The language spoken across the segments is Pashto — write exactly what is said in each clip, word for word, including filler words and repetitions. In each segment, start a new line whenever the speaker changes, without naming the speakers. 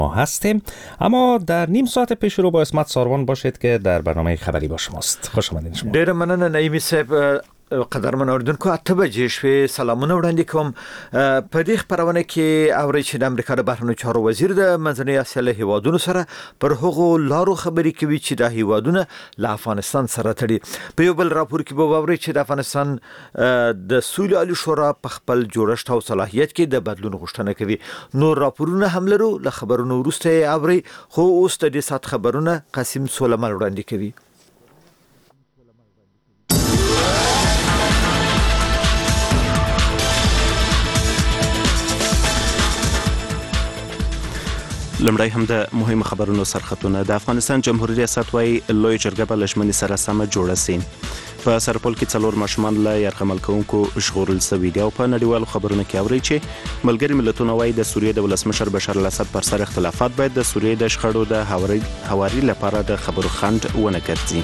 ما هستیم، اما در نیم ساعت پیش رو با اسمت ساروان باشید که در برنامه خبری با شماست. خوش آمدید شما.
ډیر مننه نعیمی صاحب. قدرمن اوریدونکو اته بجې شوې سلامونه وړاندې کوم. په دې خبرونه کې اوري چې د امریکا د بهرنیو چارو وزیر د منځنۍ اسیا له هیوادونو سره پر هغو لارو خبرې کوي چې د هیوادونو له افغانستان سره تړي. په یو بل راپور کې به اوري چې د افغانستان د سولې عالی شورا په خپل جوړښت او صلاحیت کې د بدلون غوښتنه کوي. نور راپورونه هم لرو، له خبرونو وروسته اوري، خو اوس د دې سات خبرونه قاسم سولمان وړاندې کوي.
لمړی هم د مهمو خبرونو سرخطونه. د افغانستان جمهوریت ریاست وايي لوی جرګه به له ژمنې سره سمه جوړه سي. په سرپل کې څلور ماشومان له یرغمل کوونکو ژغورل شوي دي. او په نړیوالو خبرونو کې اوري چې ملګري ملتونه وايي د سوریې د ولسمشر بشار الاسد پر سر اختلافات باید د سوریې د شخړو د هواري لپاره د خبرو خنډ ونه ګرځي.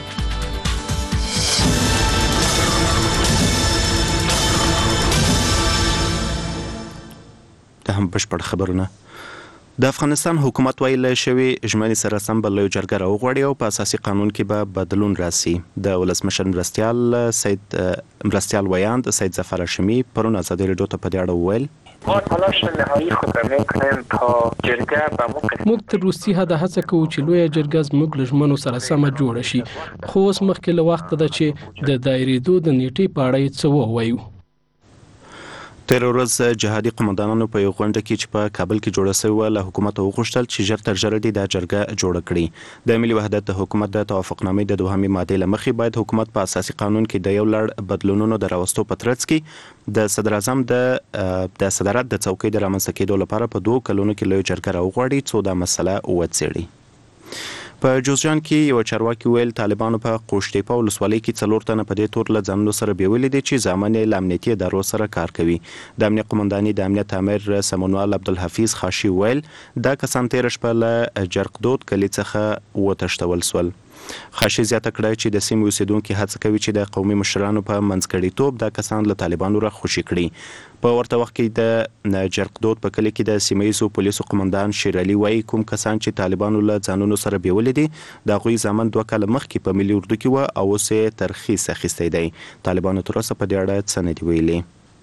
د هم بشپړ خبرونه. د افغانستان حکومت ویل شوی ژمنې سره سم به لوی جرګه راوغواړي او په اساسي قانون کې به بدلون راسي. د ولسمشر مرستیال سید مرستیال ویاند سید ظفر هاشمی پرون ازادي رادیو ته په دې اړه وویل
ما تلاش نهایی خود میکنیم تا جرګه به موقع
موږ تر روسي حد هڅه کوو چې لوی جرګه زموږ له ژمنو سره سم جوړ شي. خو اوس مخکې له وخت ده چې د دایریدو د نیټې په اړه څه ووایو.
تیر ورځ جهادي قومندانانو په یو غونډه کې چې په کابل کې جوړه شوې وه له حکومت وغوښتل چې ژر تر ژره دې دا جرګه جوړه کړي. د ملي وحدت د حکومت د توافقنامې د دوهمې مادې له مخې باید حکومت په اساسي قانون کې د یو لړ بدلونونو د راوستو په ترڅ کې د صدر اعظم د د صدارت د څوکۍ د رامنځته کېدو لپاره په دوه کلونو کې لوی جرګه راوغواړي څو دا مسله وڅېړي. په جوزجان کې یو چارواکي ویل طالبانو په قوشتېپه ولسوالۍ کې څلور تنه په دې تور له ځانونو سره بیولې دي چې زامن یې له امنیتي ادارو سره کار کوي. د امنیت قومنداني د امنیت امیر سمونوال عبدالحفیظ خاشي ویل دا کسان تېره شپه له جرقدود کلي څخه وتښتول سول. خاشي زیاته کړه چې د سیمې اوسیدونکي هڅه کوي چې د قومي مشرانو په منځګړیتوب دا کسان له طالبانو راخوشي کړي. په ورته وخت کې د جرقدود په کلي کې د سیمه ییزو پولیسو قومندان شیر علي وایي کوم کسان چې طالبانو له ځانونو سره بیولې دي د هغوی زامن دوه کاله مخکې په ملي اردو کې وه او اوس یې ترخیص اخیستی دی. طالبانو تر اوسه په دې اړه څه نه دي ویلي.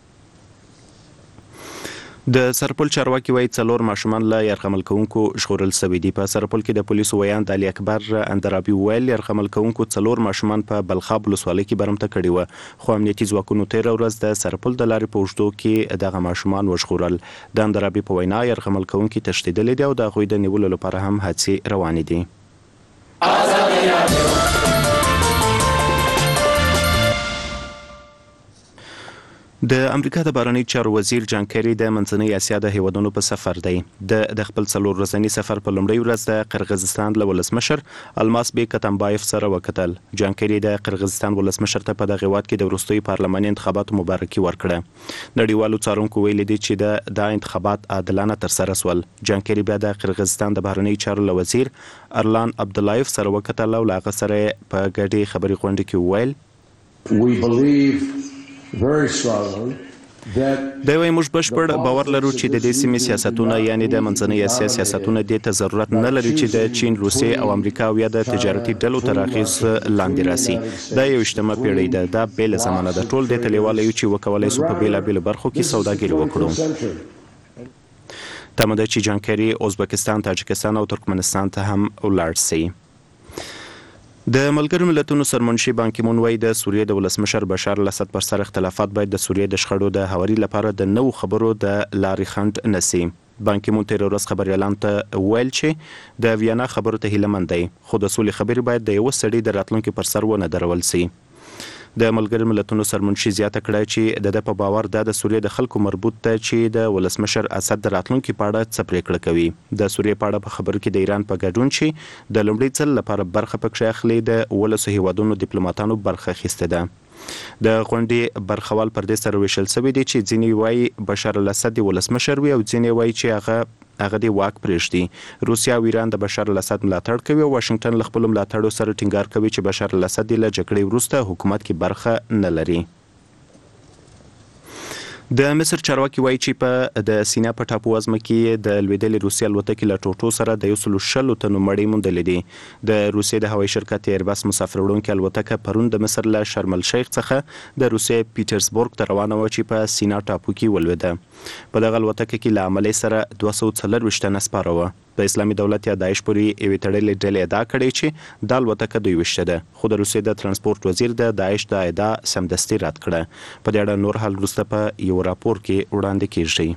د سرپل چارواکي وایي څلور ماشومان له یرغمل کوونکو ژغورل شوي دي. په سرپل کې د پولیسو ویاند علي اکبر اندرابي ویل یرغمل کوونکو څلور ماشومان په بلخاب ولسوالۍ کې برمته کړي وه، خو امنیتي ځواکونو تېره ورځ د سرپل د لارې په اوږدو کې دغه ماشومان وژغورل. د اندرابي په وینا یرغمل کوونکي تښتېدلي دي او د هغوی د نیولو لپاره هم هڅې روانې دي. د امریکا د بهرنی چارو وزیر جان کیری د منځنۍ اسیا د هیوادونو په سفر دی. د خپل څلور ورځني سفر په لومړۍ ورځ د قرغیزستان له ولسمشر الماس بیک اتمبایف سره وکتل. جان کیری د قرغیزستان ولسمشر ته په دغه هیواد کې د وروستیو پارلماني انتخاباتو مبارکي ورکړه. نړیوالو څارونکو ویلي دي چې د انتخابات عادلانه ترسره سول. جان کیری بیا د قرغیزستان د بهرنی چارو له وزیر ارلان عبداللایف سره وکتل او له هغه سره په ګډې خبري غونډه کې وویل
We believe very strongly
دا وایي موږ بشپړ باور لرو چې د دې سیمې سیاستونه یعنی د منځنۍ اسیا سیاستونه دې ته ضرورت نه لري چې د چین، روسیې او امریکا او یا د تجارتي ډلو تر اغېز لاندې راسي. دا یویشتمه پیړۍ ده، دا بېله زمانه ده. ټول دې ته لیواله یو چې وکولی سو په بېلابېلو برخو کې سوداګري وکړو. تمه ده چې جان کیری ازبکستان، تاجکستان او ترکمنستان ته هم ولاړ سي. د ملګرو ملتونو سرمنشي بان کی مون وایي د سوریې د ولسمشر بشار الاسد پر سر اختلافات باید د سوریې د شخړو د هواري لپاره د نوو خبرو د لارې خنډ نه سي. بان کی مون تېره ورځ خبریالانو ته ویل چې د ویانا خبرو ته هیله مند دی، خو د سولې خبرې باید د یوه سړي د راتلونکي پر سر ونه درول سي. د ملګرو ملتونو سرمنشي زیاته کړه چې د ده په باور دا د سوریې د خلکو مربوط ده چې د ولسمشر اسد د راتلونکي په اړه څه پرېکړه کوي. د سوریې په اړه په خبرو کې د ایران په ګډون چې د لومړي ځل لپاره برخه پکښې اخلي د ولسو هیوادونو ډیپلوماتانو برخه اخیستې ده. د غونډې برخوال پر دې سره ویشل شوي دي چې ځینې وایي بشار الاسد د ولسمشر وي او ځینې وایي چې هغه هغه دی واک پرېږدي. روسیا او ایران د بشار الاسد ملاتړ کوي او واشنګټن له خپلو ملاتړو سره ټینګار کوي چې بشار الاسد له جګړې وروسته حکومت کې برخه نه لري. د مصر چارواکي وایي چې په د سینا په ټاپو وزمه کې د لویدلې روسي الوتکې له ټوټو سره د یو سل شلو تنو مړی موندلې دي. د روسي د هوایي شرکت ایرباس مسافر وړونکې الوتکه پرون د مصر له شرم الشیخ څخه د روسي پیټرزبورګ ته روانه و چې په سینا ټاپو کې ولویده. په دغه الوتکه کې له عملې سره دوه سوه څلرویشت تنه سپاره وه. د اسلامي دولت یا داعش پورې یوې تړلې ډلې ادعا کړې چې دا الوتکه دوی ویشته ده، خو د روسیې د ترانسپورت وزیر د داعش د ادعا سمدستي رد کړه. په دې اړه نور حال وروسته په یو راپور کې وړاندې کیږي.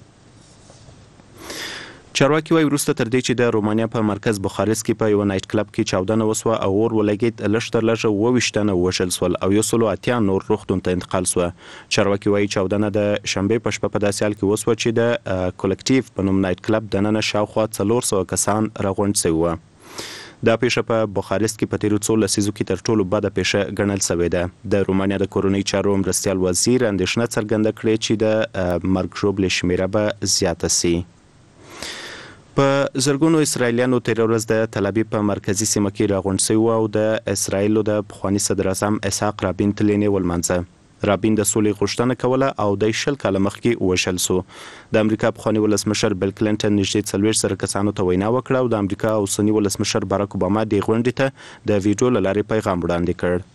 چارواکي وايي وروسته تر دې چې د رومانیا په مرکز بخارست کې په یو نایټ کلب کې چاودنه وسوه او اور ولګید، لږ تر لږه اووه ویشت تنه ووژل سول او یو سل اتیا نور روغتون ته انتقال سوه. چارواکي وايي چاودنه د شنبې په شپه په داسې حال کې وسوه چې د کولکټیو په نوم نایټ کلب دننه شاوخوا څلور سوه کسان راغونډ سوي وه. دا پیښه په بخارست کې په تیرو څو لسیزو کې تر ټولو بده پیښه ګڼل شوې ده. د رومانیا د کورنۍ چارو مرستیال وزیر اندېښنه څرګنده کړې چې د مرګ ژوبلې شمیره به زیاته سي. په زرګونو اسرایلیانو تیر ورځ د تل ابیب په مرکزی سیمه کې راغونډ شوي او د اسرایلو د پخواني صدر اعظم اسحاق رابین تلینې ولمانځه. رابین د سولې غوښتنه کوله او د شل کاله مخکې ووژل سو. د امریکا پخواني ولسمشر بیل کلینټن نږدې څلوېښت زره کسانو ته وینا وکړه او د امریکا اوسني ولسمشر باراک اوباما دې غونډې ته د ویډیو له لارې پیغام وړاندې کړ.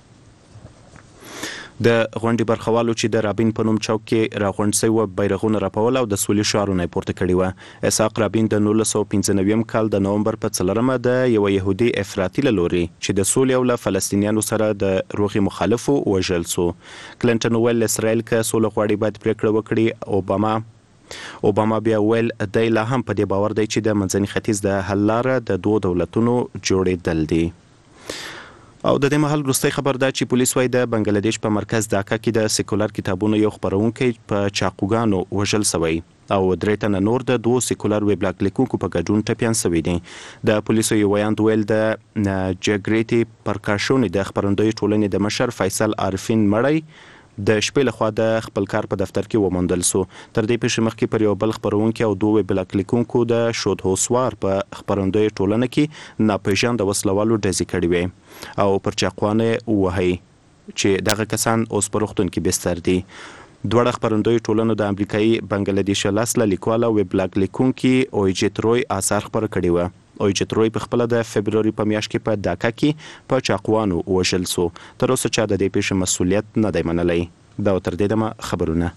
د غونډې برخوالو چې د رابین په نوم چوک کې راغونډ شوي وه بیرغونه رپول او د سولې شعارونه یې پورته کړي وه. اسحاق رابین د نولس سوه پنځه نوي کال د نومبر په څلرمه د یوه یهودي افراطي له لوري چې د سولې او له فلسطینیانو سره د روغې مخالفو وژل سو. کلینټن وویل اسرائیل که سوله غواړي باید پریکړه وکړي. اوباما اوباما بیا ویل دی لا هم په دې باور دی چې د منځني ختیځ د حل لاره د دوه دولتونو جوړېدل دي. او د دې مهال وروستی خبر ده چې پولیس وايي د بنگلاديش په مرکز ډاکا کې د سیکولر کتابونو یو خپرونکی په چاقوګانو وژل شوی او درې تنه نور د دوه سیکولر ویب لاګ لیکونکو په ګډون ټپیان شوي دي. د پولیسو یو ویاند ویل د جګریټي پرکاشوني د خپرندوی ټولنې د مشر فیصل عارفین مړی د شپې لخوا د خپل کار په دفتر کې وموندل سو. تر دې پیښې مخکې پر یو بل خپرونکي او دوه ویب لاګ لیکونکو د شود هوسوار په خپرندوی ټولنه کې ناپېژانده وسلوالو ډزې کړې وې او پر چاقوانه وهي چې دغه کسان اوس په روغتون کې بستر دي. دوړه خپرندوی ټولنو د امریکایي بنگلاديش لاسله لیکواله ویب لاګ لیکونکي اویجیت روی آثار خپاره کړي وه. اویجیت روی په خپل د فبروري په میاشت کې په ډاکا کې په چاقوانو وژل سو. تر اوسه چا د دې پیښې مسؤلیت نه دی منلی. دا تر دې دمه خبرونه.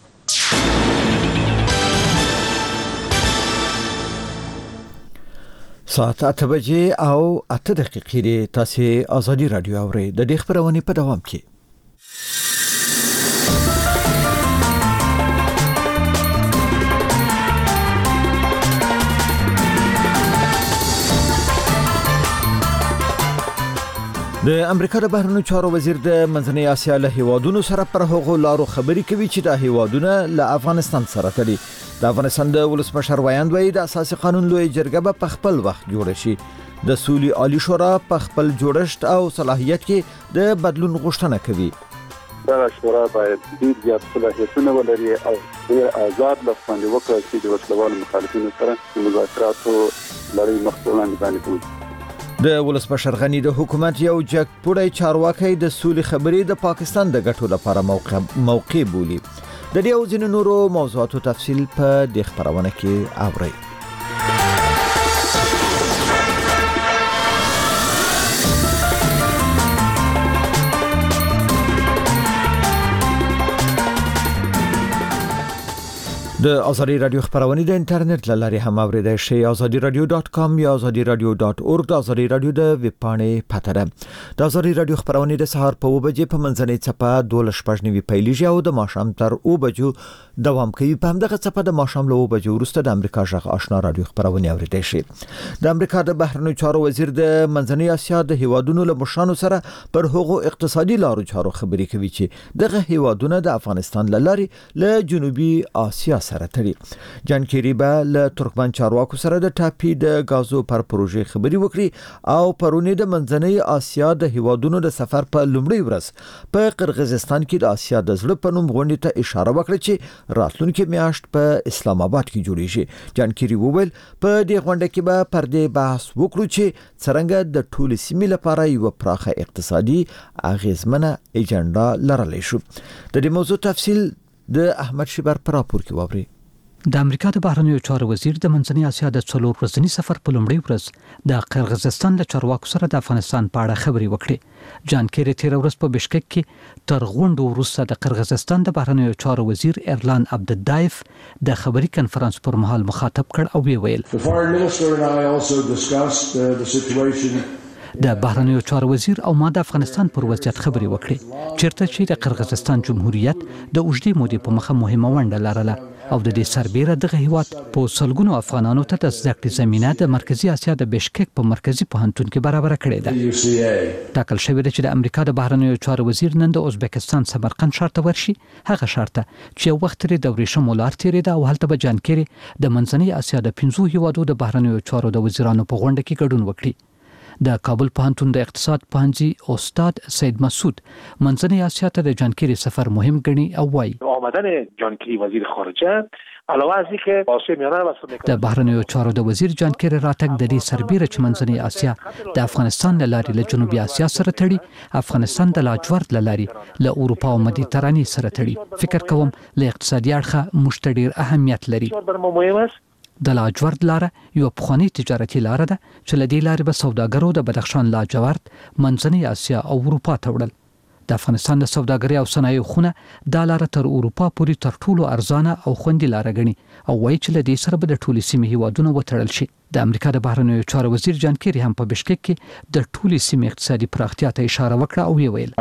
ساعت اته بجې او اته دقیقې دی. تاسې ازادي رادیو اورئ. د دې خبرونې په دوام کې د امریکا د بهرنیو چارو وزیر د منځنۍ اسیا له هیوادونو سره پر هغو لارو خبرې کوي چې د هیوادونه له افغانستان سره تړي. د افغانستان د ولسمشر ویاند وایي د اساسي قانون لوی جرګه به په خپل وخت جوړ شي. د سولې عالی شورا په خپل جوړښت او صلاحیت کې د بدلون غوښتنه کوي.
دا شورا باید ډیر زیات صلاحیتونه ولري او ډیر آزاد لفظ وکړي چې د وسلوالو مخالفینو سره مذاکراتو لړۍ مخ په وړاندې باندې کوي.
د ولسمشر غنی د حکومت یو جګپوړی چارواکي د سولې خبرې د پاکستان د ګټو لپاره موقع موقع بولي. د دې او ځینو نورو موضوعاتو تفصیل په دې خبرونه کې اورئ. د ازادي رادیو خبرونه د انټرنیټ له لارې هم اوریدای شئ. ازادي رادیو ډاټ کام یا ازادي رادیو ډاټ اورګ د ازادي رادیو د ویب پاڼې پته ده. د ازادي رادیو خبرونه د سهار په اوه بجې په منځنۍ څپه دوه شپږ نیوي پیلېږي او د ماښام تر اوه بجو دوام کوي. په همدغه څپه د ماښام له اوه بجو وروسته د امریکا ژغ آشنا رادیو خبرونه اوریدای شئ. د امریکا د بهرنیو چارو وزیر د منځنۍ اسیا د هیوادونو له مشرانو سره پر هغو اقتصادي لارو چارو خبرې کوي چې دغه هیوادونه د افغانستان له لارې له جنوبي اسیا سره تړي. جان کیری به له ترکمن چارواکو سره د ټاپي د غازو پر پروژې خبري وکړي او پرونی د منځنۍ اسیا د هیوادونو د سفر په لومړي ورځ په قرغیزستان کې د اسیا د زړه په نوم غونډې ته اشاره وکړه چې راتلونکي میاشت په اسلام آباد کې جوړیږي. جان کیری وویل په دې غونډه کې به پر دې بحث وکړو چې څنګه د ټول سیمې لپاره یو پراخه اقتصادي اغیزمنه اجنډا لرلی شو. د دې موضوع تفصیل د احمد شیبر پر راپور کې واوري.
د امریکا د بهرنیو چارو وزیر د منځنۍ اسیا د څلور ورځني سفر په لومړۍ ورځ د قرغیزستان له چارواکو سره د افغانستان په اړه خبرې وکړې. جان کیری تیر ورځ په بشکک کې تر غونډو وروسته د قرغیزستان د بهرنیو چارو وزیر ایرلان عبدالدایف د خبري کنفرانس پر مهال مخاطب کړ او ویل د بهرنیو چارو وزیر او ما د افغانستان پر وضعیت خبرې وکړې، چیرته چې د قرغیزستان جمهوریت د اوږدې مودې په مخه مهمه ونډه لرله او د دې سربیره دغه هیواد په سلګونو افغانانو ته د زده کړې زمینه د مرکزی اسیا د بشکک په مرکزی پوهنتون کې برابر کړې ده. ټاکل شوې ده چې د امریکا د بهرنیو چارو وزیر نن د ازبکستان سمرقند ښار ته ورشي، هغه ښار ته چې یو وخت لري د ورېښمو لار تېرېده او هلته به جان کیری د منځنۍ اسیا د پنځو هیوادو د بهرنیو چارو د وزیرانو په غونډه کې ګډون وکړي. د کابل پوهنتون د اقتصاد پوهنځي استاد سید مسعود منځنۍ اسیا ته د جان کیری سفر مهم ګڼي او وايي
آمدن جان کیری وزیر خارجه علاوه از اینکه واسه میانه واسه
د بهرنیو چارو د وزیر جان کیری راتګ د دې سربیره چې منځنۍ اسیا د افغانستان له لارې له جنوبي اسیا سره تړي، افغانستان د لاجورد له لارې له اروپا او مدیترانې سره تړي. فکر کوم له اقتصادي اړخه موږ ته ډېر اهمیت لري. د لاجورد لاره یو پخوانی تجارتي لاره ده چې له دې لارې به سوداګرو د بدخشان لاجورد منځنۍ اسیا او اروپا ته وړل. د افغانستان د سوداګرۍ او صنایعو خونه دا لاره تر اروپا پورې تر ټولو ارزانه او خوندي لاره ګڼي او وایي چې له دې سره به د ټولې سیمې هیوادونه وتړل شي. د امریکا د بهرنیو چارو وزیر جان کیری هم په بشکک کې د ټولې سیمې اقتصادي پراختیا ته اشاره وکړه او ویل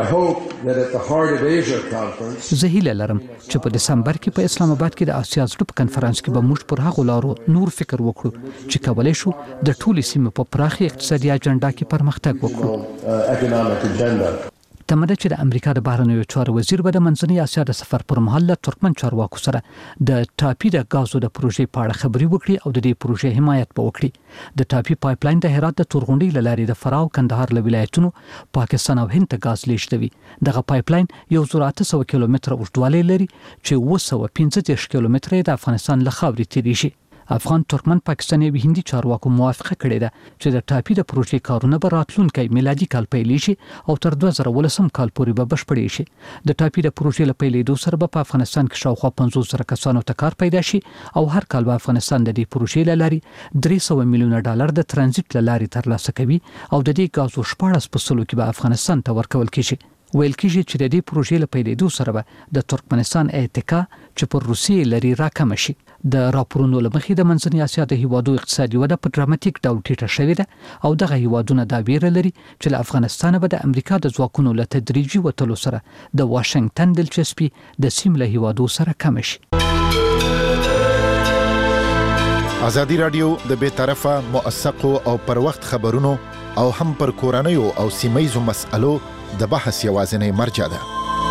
زه هیله لرم چې په دسمبر کې په اسلام آباد کې د اسیا زړه په کنفرانس کې به موږ پر هغو لارو نور فکر وکړو چې کولی شو د ټولې سیمې په پراخي اقتصادي اجنډا کې پرمختګ وکړو. تمه ده چې د امریکا د بهرنیو چارو وزیر به د منځنۍ اسیا د سفر پر مهال له ترکمن چارواکو سره د ټاپي د غازو د پروژې په اړه خبرې وکړي او د دې پروژې حمایت به وکړي. د ټاپي پایپلاین د هرات د تورغونډۍ له لارې د فراه او کندهار له ولایتونو پاکستان او هند ته غاز لیږدوي. دغه پایپلاین یو زر اته سوه کیلومتره اوږدوالی لري چې اوه سوه پنځه دېرش کیلومتره یې د افغانستان له خاورې تېرېږي. افغان، ترکمن، پاکستاني او هندي چارواکو موافقه کړې ده چې د ټاپي د پروژې کارونه به راتلونکی میلادي کال پیلې شي او تر دوه زره ولسم کال پورې به بشپړې شي. د ټاپي د پروژې له پیلېدو سره به په افغانستان کې شاوخوا پنځوس زره کسانو ته کار پیدا شي او هر کال به افغانستان د دې پروژې له لارې درې سوه میلیونه ډالر د ترانزیت له لارې ترلاسه کوي او د دې غازو شپاړس په سلو کې به افغانستان ته ورکول کېږي. ویل کېږي چې د دې پروژې له پیلېدو سره به د ترکمنستان اتکا چې پر روسیې لري راکمه شي. د راپورونو له مخې د منځنۍ اسیا د هیوادو اقتصادي وده په ډراماتیک ډول ټیټه شوې ده او دغه هیوادونه دا ویره لري چې له افغانستانه به د امریکا د ځواکونو له تدریجي وتلو سره د واشنګټن دلچسپي د سیمې له هیوادو سره کم شي.
ازادي راډیو د بې طرفه موثقو او پر وخت خبرونو او هم پر کورنیو او سیمه‌یزو مسألو د بحث یوازینی مرجع ده.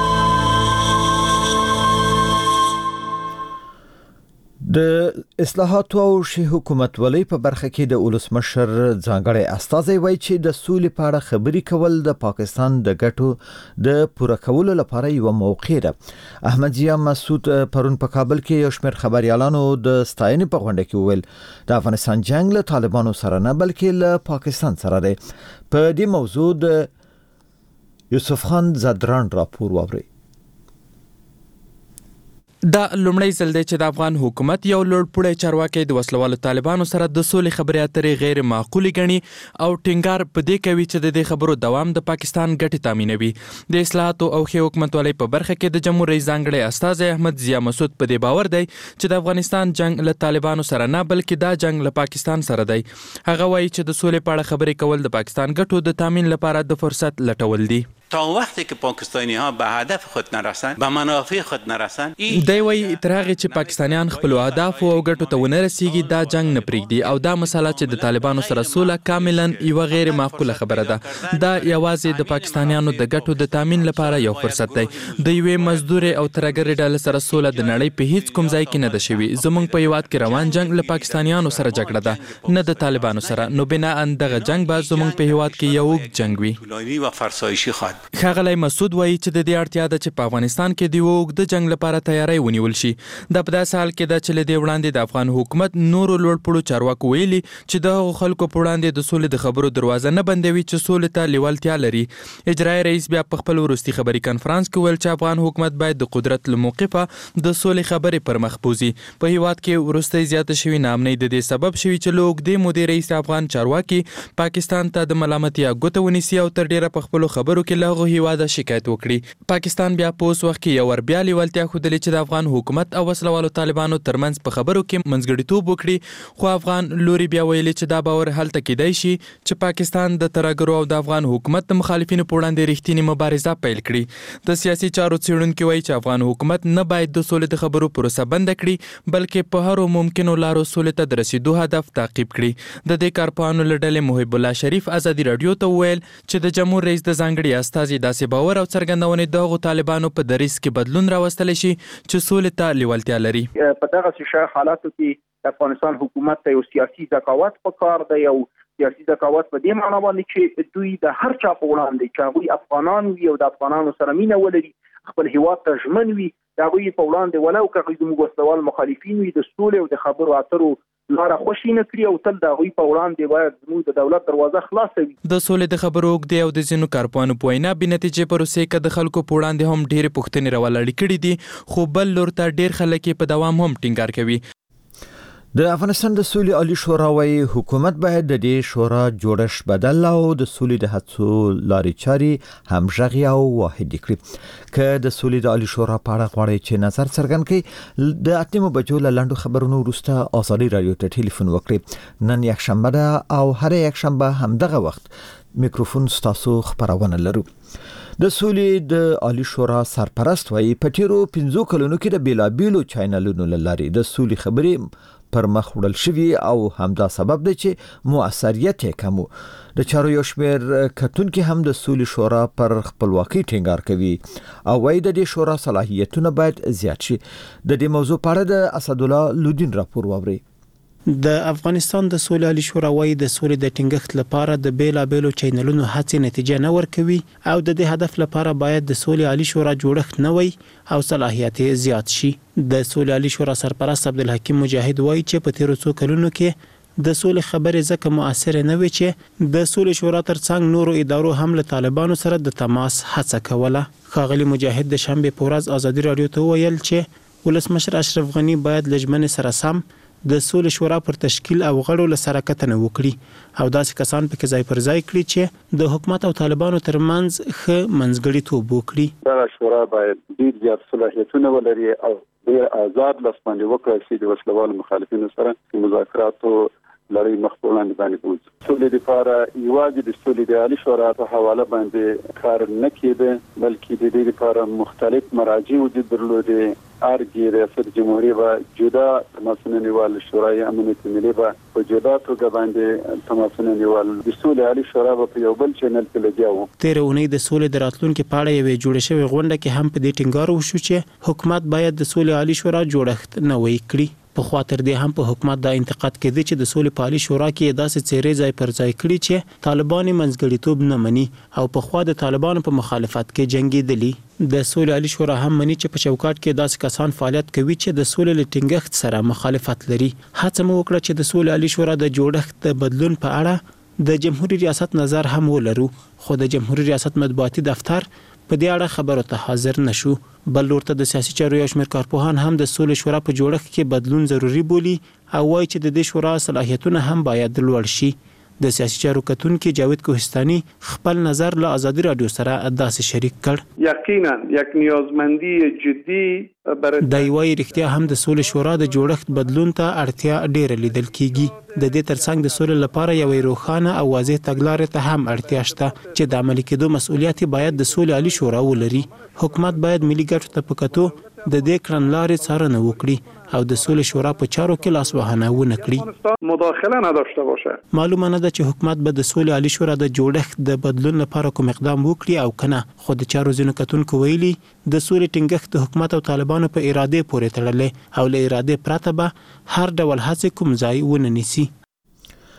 د اصلاحاتو او شی حکومتولۍ په برخه کې د ولسمشر ځانګړی استازی وایي چې د سولې په اړه خبرې کول د پاکستان د ګټو د پوره کولو لپاره یو موقع ده. احمد ضیا مسعود پرون په کابل کې یو شمېر خبريالانو د ستاینې په غونډه کې وویل د افغانستان جنگ له طالبانو سره نه بلکې له پاکستان سره دی. په دې موضوع د یوسف خان زدران راپور واوري.
دا لومړی ځل دی چې د افغان حکومت یو لوړپوړی چارواکی د وسلوالو طالبانو سره د سولې خبرې اترې غیر معقولې ګڼي او ټینګار په دې کوي چې د دې خبرو دوام د پاکستان ګټې تامینوي. د اصلاحاتو او ښې حکومتولۍ په برخه کې د جمهور رئیس ځانګړی استازی احمد ضیا مسعود په دې باور دی چې د افغانستان جنگ له طالبانو سره نه بلکې دا جنگ له پاکستان سره دی. هغه وایي چې د سولې په اړه خبرې کول د پاکستان ګټو د تامین لپاره د فرصت لټول دي.
تا وقتی که پاکستانی ها به هدف خود نرسن به منافع خود نرسن
دی وایي تر هغې چې پاکستانیان خپلو اهدافو او ګټو ته ونه رسیږي دا جنگ نه پرېږدي او دا مسله چې د طالبانو سره سوله کاملا یوه غیر معقوله خبره ده. دا یوازې د پاکستانیانو د ګټو د تامین لپاره یو فرصت دی. د یوې مزدورې او ترهګرې ډلې سره سوله د نړۍ په هیڅ کوم ځای کې نه ده شوې. زموږ په هیواد کې روان جنگ له پاکستانیانو سره جګړه ده نه د طالبانو سره، نو بناءً دغه جنگ به زموږ په هیواد کې یو اوږد جنگ وي.
و فرسایشی خواهد
ښاغلی مسعود وایي چې د دې اړتیا ده چې په افغانستان کې د اوږده جنگ لپاره تیاری ونیول شي. دا په داسې حال کې ده چې له دې وړاندې د افغان حکومت نورو لوړپوړو چارواکو ویلي چې د هغو خلکو په وړاندې د سولې د خبرو دروازه نه بندوي چې سولې ته لیوالتیا لري. اجرایي رئیس بیا په خپل وروستي خبري کنفرانس کې ویل چې افغان حکومت باید د قدرت له موقفه د سولې خبرې پر مخ بوزي. په هیواد کې وروستی زیاته شوې ناامنۍ د دې سبب شوي چې له اوږدې مودې رئیس افغان چارواکي پاکستان ته د ملامتیا ګوته ونیسي او تر ډیره په خپلو خبرو کې له هغو هیواده شکایت وکړي. پاکستان بیا په اوس وخت کې یو ور بیا لیوالتیا ښودلې چې د افغان حکومت او وسلوالو طالبانو ترمنځ په خبرو کې منځګړیتوب وکړي، خو افغان لوري بیا ویلي چې دا باور هلته کیدای شي چې پاکستان د ترهګرو او د افغان حکومت د مخالفینو په وړاندې رښتینې مبارزه پیل کړي. د سیاسي چارو څېړونکي وایي چې افغان حکومت نه باید د سولې د خبرو پروسه بنده کړي، بلکې په هرو ممکنو لارو سولې ته د رسیدو هدف تعقیب کړي. د دې کارپوهانو له ډلې محب الله شریف ازادي راډیو ته وویل چې د جمهور رئیس د ځانګړي استازي داسې باور او څرګندونې د هغو طالبانو په دریځ کې بدلون راوستلی شي چې سولې ته لیوالتیا لري.
په دغه شه حالاتو کې د افغانستان حکومت ته یو سیاسي ذکاوت پکار دی، یو سیاسي ذکاوت په دې معنی باندې چې دوی د هر چا په وړاندې چې هغوی افغانان وي او د افغانانو سره مینه ولري، خپل هیواد ته ژمن وي، د هغوی په وړاندې ولو که هغوی زموږ وسلوال مخالفین وي، د سولې او د خبرو اترو لاره خوشي نه کړي او تل د هغوی په وړاندې باید زموږ د دولت دروازه خلاصه وي.
د سولې د خبرو اوږدې او د ځینو کارپوهانو په وینا بې نتیجې پروسې که د خلکو په وړاندې هم ډېرې پوښتنې راولاړې کړي دي، خو بل لور ته ډېر خلک یې په دوام هم ټینګار کوي.
د افغانستان د سولې عالی شورا وايي حکومت باید د دې شورا جوړښت بدل او د سولې د هڅو لارې چارې همغږي او واحدې کړي. که د سولې د عالی شورا په اړه غواړئ چې نظر څرګند کړئ، د اتمو بجو له لنډو خبرونو وروسته آزادي راډیو ته ټلیفون وکړئ. نن یک شنبه ده او هر یک شنبه همدغه وخت میکروفون ستاسو خبرونه لرو. د سولې د عالی شورا سرپرست وايي په تیرو پنځو کلونو کې د بیلابیلو چینلونو له لارې د سولې خبرې پر مخ وړل شوي او همدا سبب دی چې مؤثریت یې کم و. د چارو یو شمېر کتونکي هم د سولې شورا پر خپلواکۍ ټینګار کوي او وايي د دې شورا صلاحیتونه باید زیات شي. د دې موضوع په اړه د اسدالله لودین راپور واورئ.
د افغانستان د سولې عالی شورا وايي د سولې د ټینګښت لپاره د بیلابیلو چینلونو هڅې نتیجه نه ورکوي او د دې هدف لپاره باید د سولې عالی شورا جوړښت نوی او صلاحیت زیات شي. د سولې عالی شورا سرپرست عبدالحکیم مجاهد وايي چې په تیرو څو کلونو کې د سولې خبرې ځکه مؤثر نه وي چې د سولې شورا ترڅنګ نورو ادارو هم له طالبانو سره د تماس هڅه کوله. ښاغلي مجاهد د شنبې په ورځ ازادي راډیو ته وویل چې ولسمشر اشرف غني باید له ژمنې سره سم د سولې شورا پر تشکیل او غړو له سره کتنه وکړي او داسې کسان پکې ځای پر ځای کړي چې د حکومت او طالبانو ترمنځ ښه منځګړیتوب وکړي.
دا شورا باید ډیر زیات صلاحیتونه ولري او ډیر آزاد لاس باندې وکړي چې د وسلوال مخالفینو سره مذاکراتو لړۍ مخ په وړاندې باندې بوځي. سولې لپاره یوازې د سولې د عالی شورا په حواله باندې کار نه کېده، بلکې د دې لپاره مختلف مراجع وجود درلودې. ارګي ریاست جمهوریت با جدا تماسونه نیول، شورای امنیت ملي با په جدا توګه باندې تماسونه نیول. د سولې عالی شورا په یو بل چینل کې لګیاو.
تیر اونۍ د سولې د راتلونکو په اړه یوه جوړه شوې غونډه کې هم په دې ټینګار وشو چې حکومت باید د سولې عالی شورا جوړښت نوی کړي. په خاطر دې هم په حکومت دا انتقاد کړي چې د سولې په عالی شورا کې داسې څیرې ځای پر ځای کړي چې طالبان منځګړیتوب نه مني او په خوا د طالبانو په مخالفت کې جنگیدلي. د سولې عالی شورا هم مني چې په چوکاټ کې داسې کسان فعالیت کوي چې د سولې له ټینګښت سره مخالفت لري. هڅه مو وکړه چې د سولې عالی شورا د جوړښت د بدلون په اړه د جمهوریت ریاست نظر هم ولرو، خو د جمهوریت ریاست مطبوعاتي دفتر په دې اړه خبرو ته حاضر نشو. بل لور ته د سیاسي چارو یو شمېر کارپوهان هم د سولې شورا په جوړښت کې بدلون ضروری بولي او وایي چې د دې شورا صلاحیتونه هم باید لوړ شي. د سیاسي چارو کتونکي جاوید کوهستاني خپل نظر له آزادي راډیو سره داسې شریک کړ.
یقینا یک نیازمندی جدي برای
د وایي رښتیا هم د سولې شورا د جوړښت بدلون ته اړتیا ډیره لیدل کیږي. د دې ترڅنګ د سولې لپاره یو روښانه او واضح تګلارې ته هم اړتیا شته چې د عملي کېدو مسؤلیت باید د سولې عالی شورا ولري. حکومت باید ملي ګټو ته په کتو د دې کړنلارې څارنه وکړي او د سولې شورا په چارو کې لاس وهنه ونه کړي.
مداخله نداشته باشه.
معلومه نه ده چې حکومت به د سولې عالی شورا د جوړښت د بدلون لپاره کوم اقدام وکړي او کنه، خو د چارو ځینو کتونکو ویلي د سولې ټینګښت د حکومت او طالبانو په اراده پورې تړلی او له اراده پرته به هر ډول هڅې کوم ځای ونه نیسي.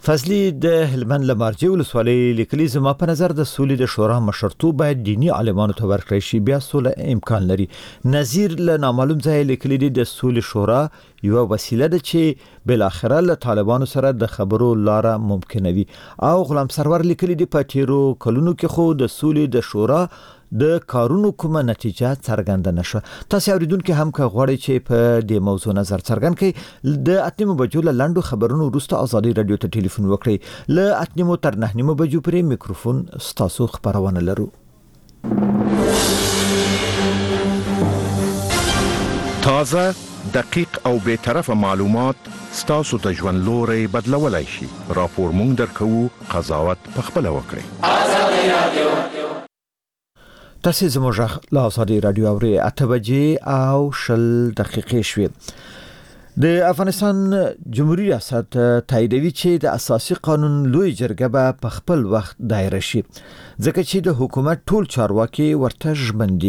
فضلی د هلمند لمارجې ولسوالۍ لیکلي زما په نظر د سولې د شورا مشرتوب باید دینی عالمانو ته ورکړی شي بیا سوله امکان لري. نظیر له نامعلوم ځای لیکلي دي د سولې شورا یو وسیله ده چې بل اخره له طالبانو سره د خبرو لاره ممکنه وي. او غلام سرور لیکلي دي په تیرو کلونو کې خو د سولې د شورا د کارونو کومه نتیجه څرګنده نشوه. تاسو اوریدونکو هم که غواړئ چې په دې موضوع نظر څرګند کړئ د اتنیمو بجو له لاندو خبرونو وروسته ازادي رادیو ته ټلیفون وکړئ. له اتنیمو تر نهنیمو بجو پرې میکروفون ستاسو خبرونه لرو.
تازه دقیق او به طرفه معلومات ستاسو ته ژوند لوري بدلولای شي. راپور مونږ درکو، قضاوت پخپله وکړئ. ازادي رادیو تاسو زموږ له ازادي رادیو اوري اته بجې او شل دقیقې شوې. د افغانستان جمهوریت ریاست تاییدوي چې د اساسي قانون لوی جرګه به په خپل وخت دایره شي ځکه چې د حکومت ټول چارواکي ورته ژمن دي.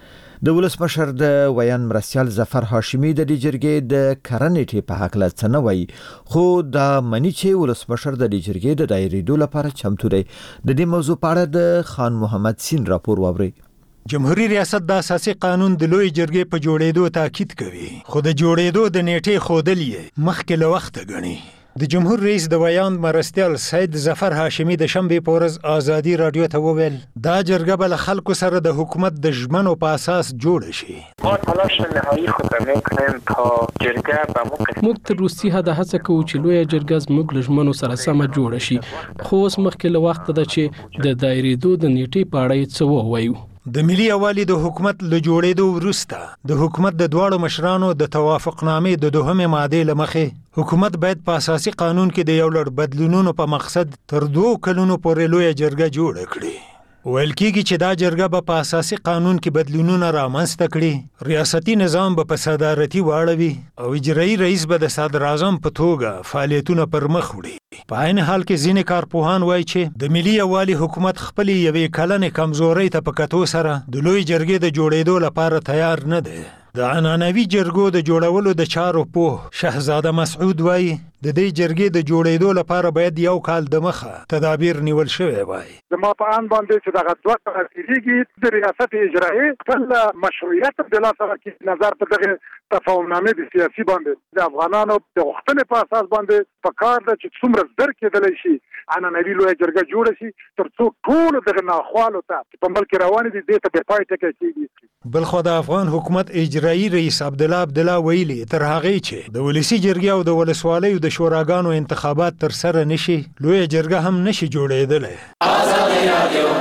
د ولسمشر د ویان مرستیال ظفر هاشمی د دې جرګې د کرنې په حق لا څه نه وایي خو دا منی چې ولسمشر د دې جرګې د دایریدو لپاره چمتو دی. د دې موضوع په اړه د خان محمد سین راپور واورئ.
جمهوریت ریاست د اساسي قانون د لوی جرګې په جوړېدو تاکید کوي خو د جوړېدو د نیټې خودل یې مخکې له وخته ګڼي. د جمهور رئیس د ویان مرستیال سید ظفر هاشمی د شنبې په ورځ ازادي رادیو ته وویل دا جرګه به له خلکو سره د حکومت د ژمنو په اساس جوړه شي.
ما تلاش نهایی خود را میکنیم تا جرګه به موقع
موږ تر روسي حده هڅه کوو چې لوی جرګه زموږ له ژمنو سره سمه جوړه شي خو اوس مخکې له وخته ده چې د دایریدو د نیټې په اړه یې څه ووایو.
د ملي یوالي د حکومت له جوړېدو وروسته د حکومت د دواړو مشرانو د توافقنامې د دوهمې مادې له مخې حکومت باید په اساسي قانون کې د یو لړ بدلونونو په مقصد تر دوه کلونو پورې لوی جرګه جوړه کړي. ویل کېږي چې دا جرګه به په اساسي قانون کې بدلونونه رامنځته کړي، ریاستي نظام به په صدارتي واړوي او اجرایي رئیس به د صدر اعظم په توګه فعالیتونه پر مخ وړي. په عین حال کې ځینې کارپوهان وایي چې د ملي یوالي حکومت خپلې یوې کلنې کمزورۍ ته په کتو سره د لوی جرګې د جوړېدو لپاره تیار نه دی. د عنعنوي جرګو د جوړولو د چارو پوه شهزاده مسعود وایي د دې جرګې د جوړېدو لپاره باید یو کال د مخه تدابیر نیول شوی وای.
زما په ان باندې چې دغه دوه کاله تیریږي د ریاست اجرایي خپل مشروعیت د لاسه ورکړي نظر په دغه تفاهمنامې د سیاسي باندې د افغانانو د غوښتنې په اساس باندې په کار ده چې څومره زر کېدلی شي عنعنوي لویه جرګه جوړه شي تر څو ټولو دغه ناخوالو ته چې په ملک روانې دي دې ته بې پای ټکی کېږي.
بلخوا د افغان حکومت اجرایي رئیس عبدالله عبدالله ویلي تر هغې چې د ولسي جرګې او د ولسوالیو د شوراګانو انتخابات تر سره نشي لویه جرګه هم نشي جوړېدلی. ازادي رادیو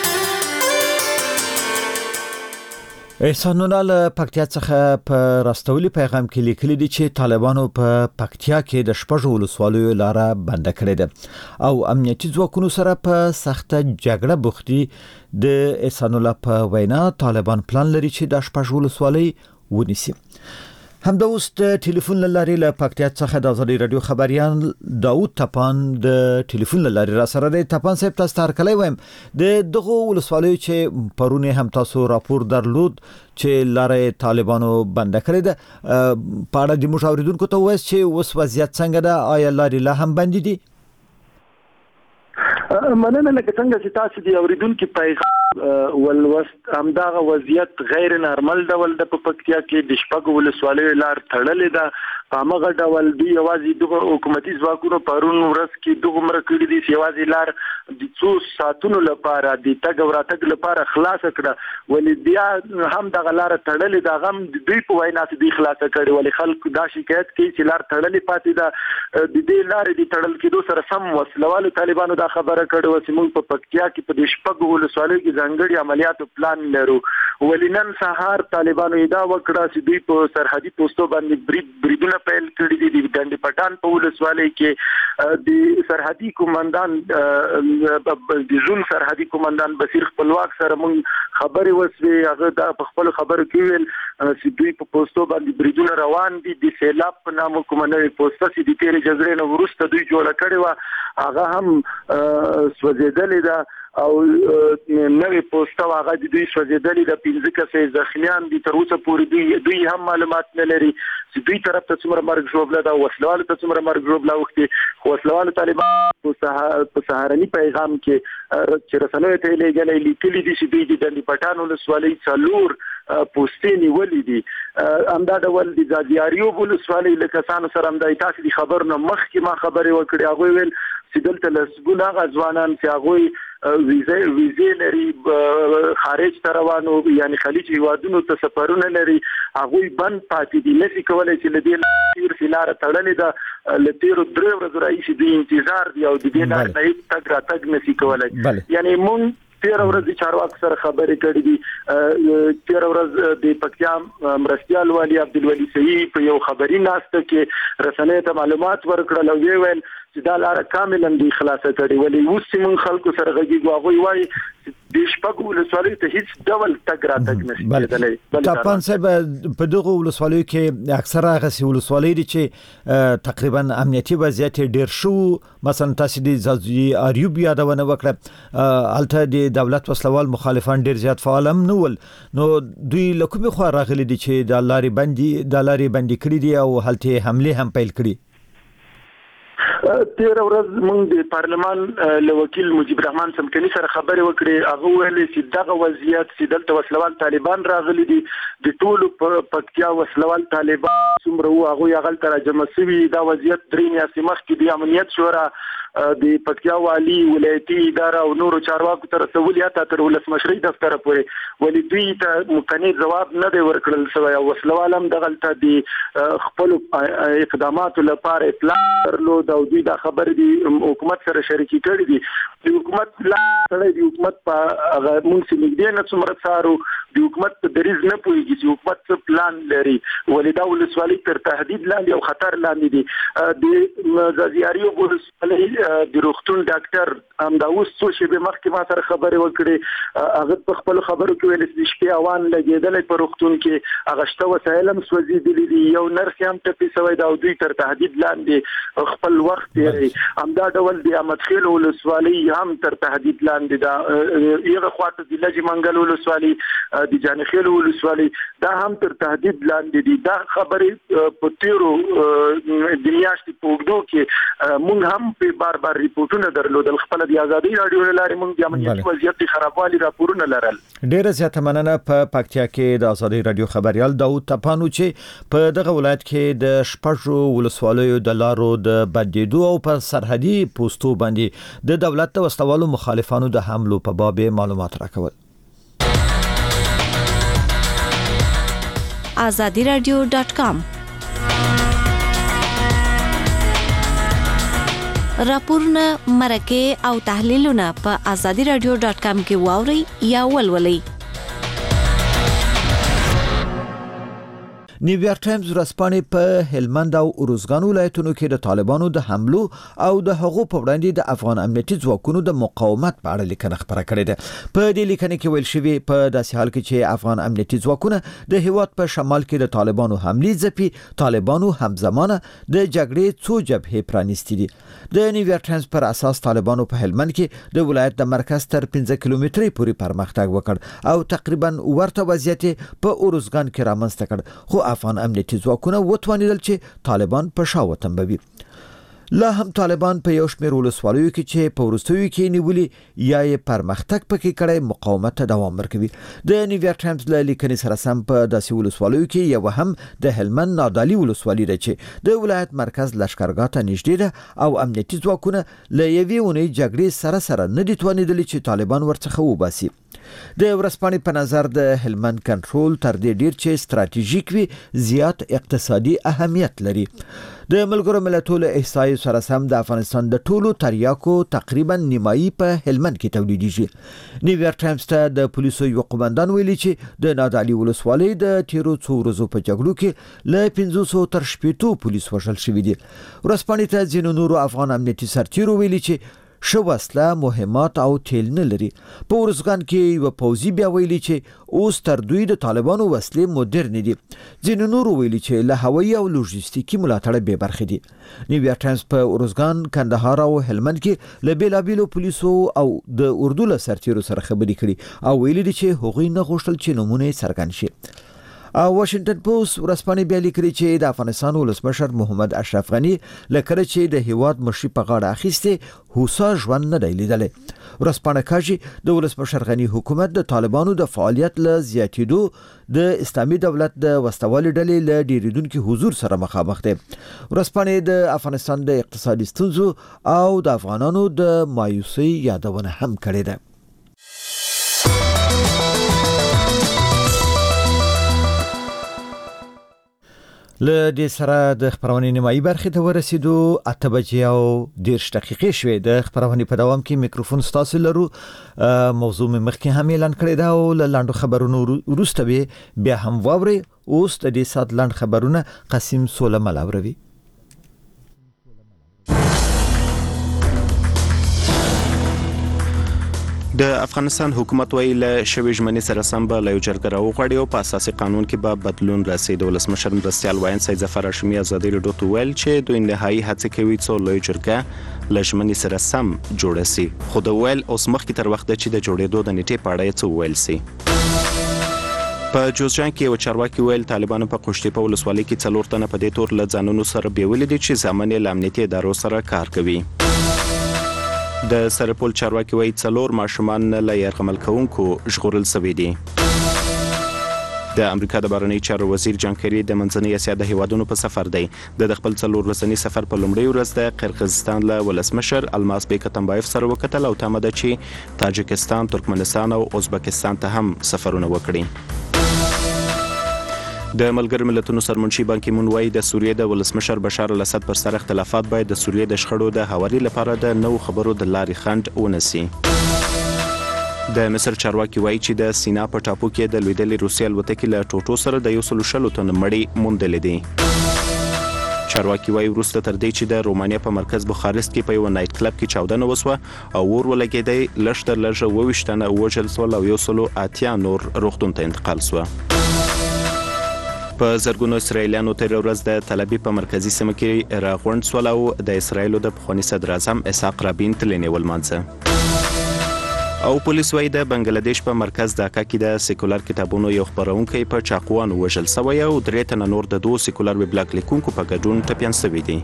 احسان الله له پکتیا څخه په راستولي پیغام کې لیکلي دي چې طالبانو په پکتیا کې د شپږو ولسوالیو لاره بنده کړې ده او امنیتي ځواکونو سره په سخته جګړه بوختي. د احسان الله په وینا طالبان پلان لري چې د شپږو ولسوالۍ ونیسي. همدا اوس د ټلیفون لارې له پکتیا څخه د ازادي رادیو خبريان داوود تپان د ټلیفون لارې را سره دی. تپان صاحب تاسو ته هرکلی وایم د دغه ولسوالیو چې پرونه هم تاسو راپور درلود چې لارې طالبانو بنده کړې ده په اړه د موږ اوریدونکو ته وایي چې اوس وضعیت څنګه ده؟ آیا لارې لا هم بندې دي؟
مننه لکه څنګه چې تاسو دی اوریدونکو پیغام ولوست همدغه وضعیت غیر نارمل ډول د پکتیا کې د شپږ ولسوالیو لار تړلې ده. هغه ډول دی یوازې د حکومتي ځواکونو پرون ورځ کې دغه مرکړې دي چې یوازې لار د څو ساتونو لپاره د تګ او راتګ لپاره خلاص کړه ولې بیا هم دغه لار تړلې ده. غم د دوی په وینا چې د خلاص کړي ولې خلک دا شکایت کوي چې لار تړلې پاتې ده. د دې لارې د تړل کېدو سره سم وسلوالو طالبانو دا خبره کړې و چې موږ په پکتیا کې په د شپږو ولسوالیو کې ځانګړي عملیاتو پلان لرو. ولې نن سهار طالبانو دا وکړه چې دوی په سرحدي پوسټو باندې برید بریدونه پیل کړي دي. د ډنډ پټان په ولسوالۍ کې د سرحدي کمانډان د زون سرحدي کمانډان بصیر خپلواک سره موږ خبرې وسوي. هغه دا په خپل خبرو کې ویل چې دوی په پوسټو باندې بریدونه روان دي. د سیلاب په نامه کومه نوې پوسټه چې د تیرې جزرې نه وروسته دوی جوړه کړې وه هغه هم سوځېدلې ده او نوې پوسټه واغه د دوی سوځېدلې د پنځه کسې زخمیان دي تر اوسه پورې دوی دوی هم معلومات نه لري چې دوی طرف ته څومره مرګ ژوبله ده وسلوال ته څومره مرګ ژوبله وختي خو وسلوال طالبان په سهارني پیغام کې چې رسنیو ته لېږلې لیکلي دي چې دوی د پټان ولسوالۍ څلور پوسټې نیولې دي همدا ډول د ځاځیاریو ولسوالۍ له کسانو سره همدا تاسو د خبر نه مخکې ما خبرې وکړې هغوی ویل چې دلته لسګونه هغه ځوانان چې هغوی ویزې ویزې لري خارج ته روانو یعنی خلیج هیوادونو ته سفرونه لري هغوی بند پاتې دي نشي کولی چې له دې تیر سلاره تړلې ده له تیرو درې ورځو راهیسې دوی انتظار دي او د دې لارې نه هېڅ تګ راتګ نشي کولی یعنی مونږ تیر ورځ چارواکو سره خبرې کړې دي تیر ورځ د پکتیا مرستیال والی عبدالولي سعید په یو خبري ناسته کې رسنیو ته معلومات ورکړل او ویل چې دا لار کاملا دی خلاصه کړي ولې اوس موږ خلکو سره غږیږو هغوی وایي د شپږو ولسوالیو ته هیڅ ډول تګ راتګ نشي کېدلی
تاپان صاحب په دغه ولسوالیو کې اکثره هغه ولسوالۍ دي چې تقریبا امنیتي وضعیت ډیر شو مثلا تاسو د زازي اریوب یادونه وکړه الته د دولت وسلوال مخالفان ډیر زیات فعال هم نو نو دوی لکه خو راغلي دي چې د لارې بندي د لارې بندي کړی دي او هلته حمله هم پیل کړی
تیر ورځ موږ د پارلمان له وکیل مجيب الرحمن سمکني سره خبرې وکړې هغه ویل چې دغه وضعیت چې دلته وسلوال طالبان راغلي دي د ټولو پکتیا وسلوال طالبان څومره وو هغه یغل تر جمع شوي دا وضعیت درې میاشتې مخکې د امنیت شورا د پکتیا والی ولایتي اداره او نورو چارواکو تر رسولیا تر ولسمشري دفتر پورې ولې دوی ته مکني جواب نه دی ورکړل شوی او وسلوال هم دغلته د خپل اقداماتو لپاره اطلاع درلود او دوی دا خبر دي حکومت سره شریکي کړي دي د حکومت لا سره د حکومت په هغه مونږ چې نږدې نه څومره سارو د حکومت په دریز نه پوهیږي چې حکومت څه پلان لري ولې دا ولسوالۍ تر تهدید لاندې او خطر لاندې دي د زازیاریو ولسوالۍ د روغتون ډاکټر همدا اوس څو شېبې مخکې ما سره خبرې وکړې هغه په خپل خبرو کې ویل چې شپې اوان لګېدلی په روغتون کې هغه شته وسایل هم سوځېدلي دي یو نرس هم ټپي شوی دی او دوی تر تهدید لاندې خپل وخت تېروي همدا ډول د احمدخیل ولسوالۍ هم تر تهدید لاندې ده یغه خواته د لجې منګل ولسوالۍ د جانخیل ولسوالۍ دا هم تر تهدید لاندې دي دا خبرې په تیرو د میاشتې په اوږدو کې مونږ هم په بار بار ریپورتونه درلودل خپل د ازادي رادیو لارې مونږ د امنیتي وضعیت خرابوالي راپورونه لرل
ډیره زیاته مننه په پکتیا کې د ازادي رادیو خبريال داوود تپانو چې په دغه ولایت کې د شپږو ولسوالیو د لارو د بدیدو او په سرحدي پوسټو باندې د دولت د وسلوالو مخالفانو د حملو په باب معلومات راکول
azadi radio dot com راپورونه مرکه او تحلیلونه په azadi radio dot com کې واوري یا ولولئ
نیویارک ټایمز ورځپاڼې په هلمند او اروزګان ولایتونو کې د طالبانو د حملو او د هغو په وړاندې د افغان امنیتي ځواکونو د مقاومت په اړه لیکنه خبره کړې ده په دې لیکنه کې ویل شوی په داسې حال کې چې افغان امنیتي ځواکونه د هیواد په شمال کې د طالبانو حملې ځپي طالبانو همزمانه د جګړې څو جبهې پرانیستي دي د نیویارک ټایمز پر اساس طالبانو په هلمند کې د ولایت د مرکز تر پنځه کیلومتري پورې پرمختګ وکړ او تقریبا ورته وضعیت په اروزګان کې رامنځته کړ خو افغان امنیتي ځواکونه وتوانیدل چې طالبان په شا وتنبوي لا هم طالبان په یو شمېر ولسوالیو کې چې په وروستیو کې نیولي یا یې پرمختګ پکې کړی مقاومت ته دوام ورکوي د نیویارک ټایمز له لیکنې سره سم په داسې ولسوالیو کې یو هم د هلمند نادالي ولسوالي ده چې د ولایت مرکز لشکرګاه ته نږدې ده او امنیتي ځواکونه له یوې اونۍ جګړې سره سره نه دي توانیدلي چې طالبان ورڅخه وباسي د ورځپاڼې په نظر د هلمند کنټرول تر دې ډیر چې ستراتیژیک وي زیات اقتصادي اهمیت لري د ملګرو ملتونو احصایو سره سم د افغانستان د ټولو تریاکو تقریبا نیمایي په هلمند کې تولیدیږي نیویارک ټایمز ته د پولیسو یو قومندان ویلي چې د نادالي ولسوالۍ د تیرو څو ورځو په جګړو کې له پنځوس تر شپږ پولیس وژل شوي دي ورځپاڼې ته ځینو نورو افغان امنیتي سرتیرو ویلي چې شو وسله مهمات او تیل نه لري. په ارزګان کې یو پوځي بیا ویلي چې اوس تر دوی د طالبانو وسلې مدرن دي. ځینو نور ویلي چې له هوایي او لوجستیکي ملاتړ به برخه دي. نیویارک ټایمز په ارزګان، کندهار او هلمند کې له بیلابیلو پولیسو او د اردو له سرتیرو سره خبرې کړي او ویلي دي چې هغوی نه غوښتل چې نمونه څرګند شي. او واشنگټن پوسټ ورځپاڼې بیا لیکي چې د افغانستان ولسمشر محمد اشرف غنی لکه چې د هیواد مشري په غاړه اخیسته هوسا ژوند نه دی لیدلی. ورځپاڼه کاږي د ولسمشر غنی حکومت د طالبانو د فعالیت له زیاتېدو د اسلامي دولت د وسوالې ډلې له ډیریدونکو حضور سره مخامخ دی. ورځپاڼه د افغانستان د اقتصادي ستونزو او د افغانانو د مایوسۍ یادونه هم کړې ده. له دې سره د خبرونې نیمایي برخې ته ورسېدو. اته بجې او دېرش دقیقې شوې. د خبرونې په دوام کې میکروفون ستاسو لرو. موضوع مې مخکې هم اعلان کړی دا او له لاندو خبرونو وروسته به بیا هم واورئ. اوس د دې ساعت لاند خبرونه قاسم سوله ملاوروي.
د افغانستان حکومت ویل شوی ژمنې سره سم به له یو جرګه راوغواړي او په اساسي قانون کې به بدلون راسي. د ولسمشر مرستیال وایي سید ظفر هاشمي ازادي راډیو ته ویل چې دوی نهایي هڅه کوي څو لوی جرګه له ژمنې سره سم جوړه سي. خو د ویل اوس مخکې تر وخته چې د جوړېدو د نیټې په اړه څه ویل سي. په جوزجان کې یو چارواکي ویل طالبانو په قشتې په ولسوالۍ کې څلور تنه په دې تور له ځانونو سره بیولې دي چې ځامن یې له امنیتي ادارو سره کار کوي. د سرپل چارواکي وایي څلور ماشومان له یرغمل کوونکو ژغورل شوي دي. د امریکا د بهرنیو چارو وزیر جان کری د منځنۍ اسیا د هیوادونو په سفر دی. د خپل څلور ورځني سفر په لومړۍ ورځ د قرقیزستان له ولسمشر الماس بیک اتمبایف سره وکتل او تمه ده چې تاجکستان، ترکمنستان او ازبکستان ته هم سفرونه وکړي. د ملګرو ملتونو سرمنشي بان کی مون وایي د سوریې د ولسمشر بشار الاسد پر سر اختلافات باید د سوریې د شخړو د هواري لپاره د نو خبرو د لارې خنډ ونسي. د مصر چارواکي وایي چې د سینا په ټاپو کې د لویدلې روسي الوتکې له ټوټو سره د یو سل شلو تن مړی موندلې دي. چارواکي وایي وروسته تر دې چې د رومانیا په مرکز بخارست کې په یو نایټ کلب کې چاودنه وسوه او اور ولګېدی. لږ تر لږه اووه ویشت تنه ووژل سول او یو سل اتیا نور روغتون ته انتقال سوه. په زرګونو اسرایلیانو تیر ورځ د تل ابیب په مرکزی سیمه کې راغونډ سول او د اسرایلو د پخواني صدر اعظم اسحاق رابین تلنې ولمانځه. او پولیس وایي د بنگلاديش په مرکز ډاکا کې د سیکولر کتابونو یو خبرونکي په چاقوان وژل شوی او درې تنه نور د دوه سیکولر ویب لاګ لیکونکو په ګډون ټپیان شوي دي.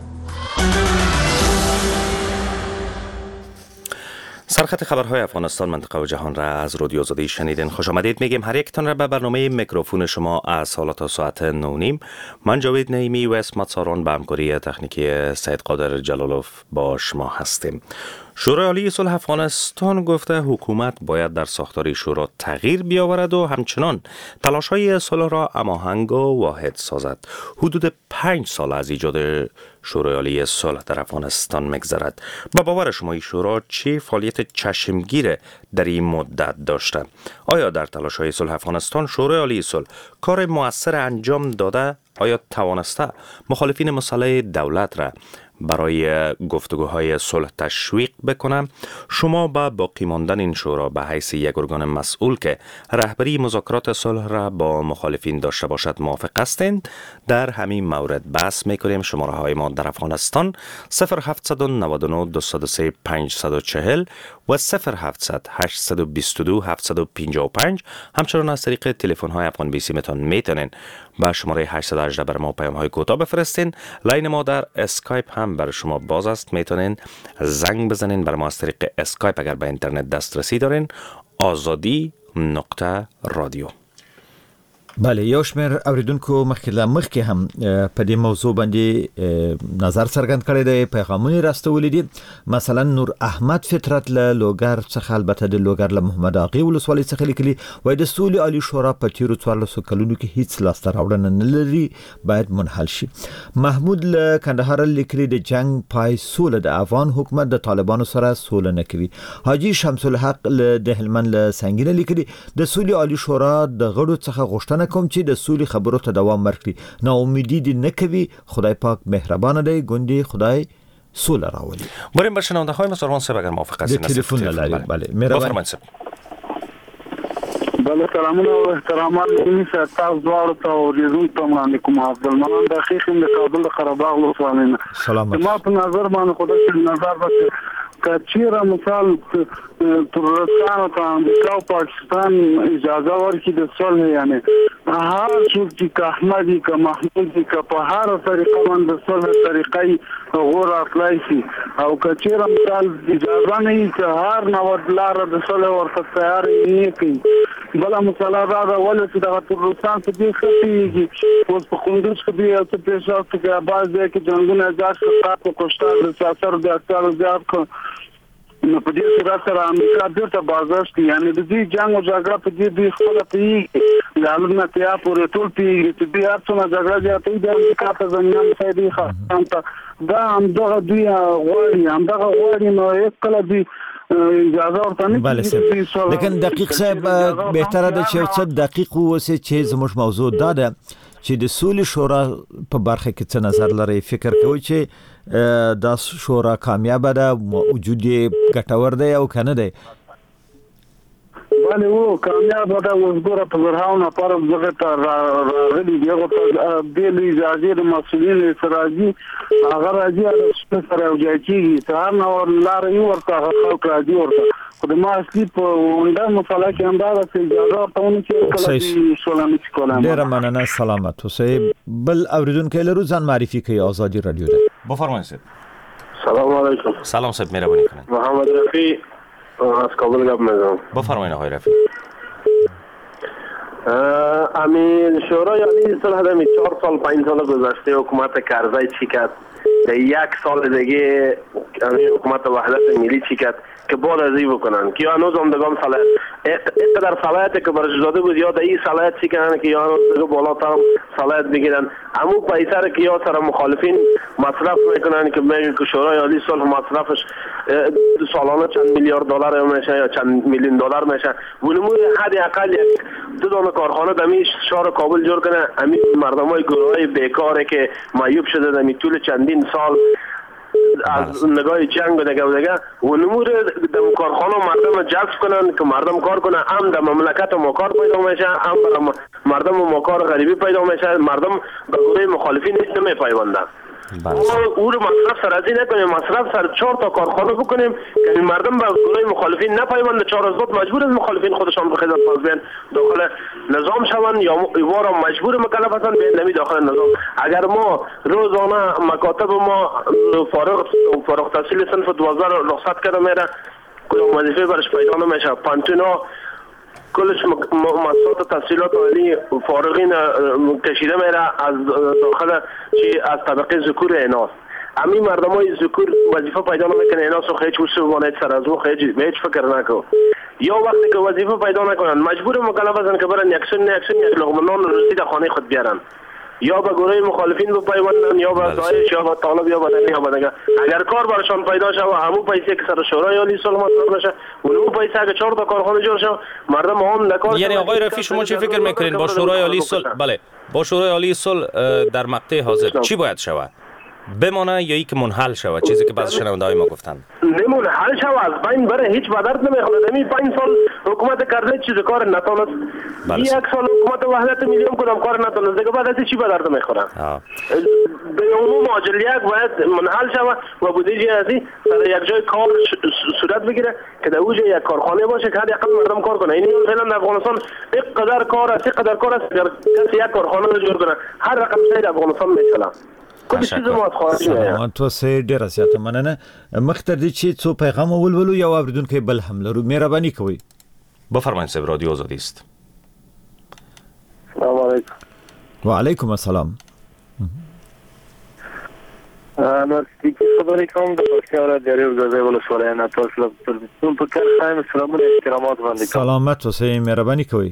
سرخط خبرهای افغانستان، منطقه و جهان را از رادیو آزادی شنیدین. خوش آمدید میگیم هر یکتان را به برنامه میکروفون شما از حالا تا ساعت نه نیم. من جاوید نعیمی و اسمت ساران به همکاری تکنیکی سید قادر جلالوف با شما هستیم. شورای عالی صلح افغانستان گفته حکومت باید در ساختار شورا تغییر بیاورد و همچنان تلاش‌های صلح را هماهنگ و واحد سازد. حدود پنج سال از ایجاد شورای عالی صلح در افغانستان می‌گذرد. به باور شما این شورا چه فعالیت چشمگیر در این مدت داشته؟ آیا در تلاش‌های صلح افغانستان شورای عالی صلح کار مؤثر انجام داده؟ آیا توانسته مخالفین مسئله دولت را برای گفتگوهای صلح تشویق بکنم؟ شما با باقی ماندن این شورا به حیث یک ارگان مسئول که رهبری مذاکرات صلح را با مخالفین داشته باشد موافق هستند؟ در همین مورد بحث میکنیم. شماره های ما در افغانستان صفر هفت نه نه دو صفر سه پنج چهار صفر و صفر هفت هشت دو دو هفت پنج پنج. همچنان از طریق تلفن های افغان بیسی متان میتونین با شماره هشت یک هشت بر ما پیام های کوتاه بفرستین. لاین ما در اسکایپ هم برای شما باز است، میتونین زنگ بزنین بر ما از طریق اسکایپ اگر به اینترنت دسترسی دارین. آزادی نقطه رادیو.
بله، یو شمېر اوریدونکو مخکې له مخکې هم په دې موضوع باندې نظر څرګند کړی دی، پیغامونه راستولي دي. مثلا نور احمد فطرت له لوګر څخه، البته د لوګر له محمد اغي ولسوالۍ څخه لیکلي، وایي د سولې عالی شورا په تیرو څوارلسو کلونو کې هیڅ لاسته راوړنه نه لري، باید منحل شي. محمود له کندهار لیکلي د جنگ پای سوله د افغان حکومت د طالبانو سره سوله نه کوي. حاجی شمس الحق له د هلمند له سنگینه لیکلي د سولې عالی شورا د غړو څخه غوښتنه کوم چې د سولې خبرو ته دوام ورکړي. نا امیدي دي نه کوي. خدای پاک مهربان دی، ګوندې خدای سوله راولي.
بریم به شنونده های مسروان صاحب اگر موافق هستید
تلفن لري. بله مهرباني.
بله سلامونه او احترامات دې تاسو دواړو ته او دې ته باندې کوم عبدالمنان دقیق د کابل قرهباغ لوسوالینه
سلامت.
ما په نظر باندې خدای نظر وکړي کچیره مثال ترکستان او امریکا او پاکستان اجازه ورکړي د صلح یعنی هر څوک چې احمدي که محمودي که په هر طریقه باندې د صلح طریقې غوړ اخلای شي او کچیره مثال اجازه نه وي چې هر نو لار د صلح ورته تیار نه کوي بل مثلا دا ولې چې د ترکستان په دې خپلېږي اوس په کندوز کې دی او په پیښه کې بعض کې جنگونه ځکه په کوشتار د ساتر د اکثر زیات نو په دې صورت سره امریکا بیرته بازارشت یعنی د دې جنگ او جګړه په دې د خپل پیږي لالونه تیا پورې ټول پیږي چې دې اصله جګړه جاتې د امریکا په زمینه سیدي خاصه دا هم دغه دوی غوړي هم دغه غوړي نو یک کله دی اجازه ورته نه
بله صاحب لیکن دقیق صاحب بهتره ده چې څه دقیق ووسی چې زموږ موضوع دا ده چې د سولې شورا په برخه کې څه نظر لري فکر کوي چې دا شورا کامیاب ده وجود یې ګټور دی او کنه دی
بله و کامیاب ده وزګوره په زرهاونه پر دغه ته راغلي دی هغه په بیل اجازه د مسؤلین سراجي هغه راځي د سره یو ځای کېږي سهار نو لار یې ورته خلک راځي ورته خو د ما اصلي په ونده مسله کې هم دا ده چې اجازه ورته ونه چې کله دې سولانه چې کولم
ډېره مننه سلامت اوسئ بل اوریدونکی لرو ځان معرفي کوي آزادي رادیو ده
بفرمایید.
سلام علیکم.
سلام صاحب مهربانی کنید.
محمد رفیع از کابل گپ میزنم.
بفرمایید آقای رفیع.
امین شورای عالی صلح دمی چهار سال پنج سال گذشته حکومت کرزی چی کرد در یک سال دیگه حکومت وحدت ملی چی کرد که بعد از این بکنن که هنوز هم دگم صلاحیت اینقدر صلاحیتی که برش داده بود یا در این صلاحیت چی کنن که هنوز دیگه بالاتر هم صلاحیت بگیرن همون پیسه رو که یا سر مخالفین مصرف میکنن که میگن که شورای عالی صلح مصرفش سالانه چند میلیارد دلار میشه یا چند میلیون دلار میشه ولمون حداقل یک دو دانه کارخانه دمی شهر کابل جور کنه همین مردمای گروهای بیکاره که معیوب شده دمی طول چندین سال از نگاه جنگ و دیگه و دیگه و نمور دم کارخانه مردم جذب کنن که مردم کار کنن هم در مملکت ما کار پیدا میشه هم برای مردم ما کار غریبی پیدا میشه مردم به گروه مخالفین هیچ نمی پیوندن او رو مصرف سر از این نکنیم مصرف سر چهار تا کارخانه بکنیم که مردم به گروه مخالفین نپیونده چهار از بعد مجبور از مخالفین خودشان به خدمت فازبین داخل نظام شوند یا ایوارا مجبور مکلف هستن به نمی داخل نظام اگر ما روزانه مکاتب ما فارغ فارغ تحصیل صنف دوازده رخصت کرده میره کدام وظیفه برش پیدا نمیشه پانتونا کلش مؤسسات تحصیلات عالی فارغین کشیده میره از داخل چی از طبقه ذکور ایناست همین مردمای ذکور وظیفه پیدا نمیکنه اینا سو هیچ وسوانه سر از او هیچ هیچ فکر نکو یا وقتی که وظیفه پیدا نکنن مجبور مکلف هستن که برن یکسون یکسون یک لقمه نان روزی در خانه خود بیارن یا به گروه مخالفین بپیوندن یا به داعش یا به طالب یا به دنی یا به دیگه اگر کار برشان پیدا شه و همون پیسه که سر شورای عالی صلح مصرف نشه و اون پیسه اگه چهار تا کارخانه جور شه مردم هم نکار
یعنی آقای رفیع شما چی فکر میکنین با شورای عالی صلح بله با شورای عالی صلح در مقطع حاضر چی باید شود بمانه یا ای که منحل شود چیزی که بعضی شنونده‌های ما گفتن
منحل شود از بین بره هیچ بدرد نمیخواد همین پنج سال حکومت کرده چیز کار نتونست یک سال حکومت وحدت ملی کدام کار نتونست دیگه بعد از چی بدرد نمیخوره به عموم عاجل یک باید منحل شود و بودجه ازی سر یک جای کار صورت بگیره که در اوج یک کارخانه باشه که حداقل مردم کار کنه این فعلا در افغانستان اینقدر کار است اینقدر کار است اگر کسی یک کارخانه رو جور کنه هر رقم شاید افغانستان میچله
سلامات اوسئ ډیره زیاته مننه مخ تر دې چې څو پیغام ولولو یا اوریدونکو بل هم لرو مهرباني کوئ
بفرمایید صاحب رادیو آزادی است
سلام علیکم
و علیکم السلام
انا سپیکی خبرې کوم د پښتو رادیو د ولسوالۍ نه تاسو ټول په کار خایم سلامونه احترامات باندې
سلامت اوسئ مهرباني کوئ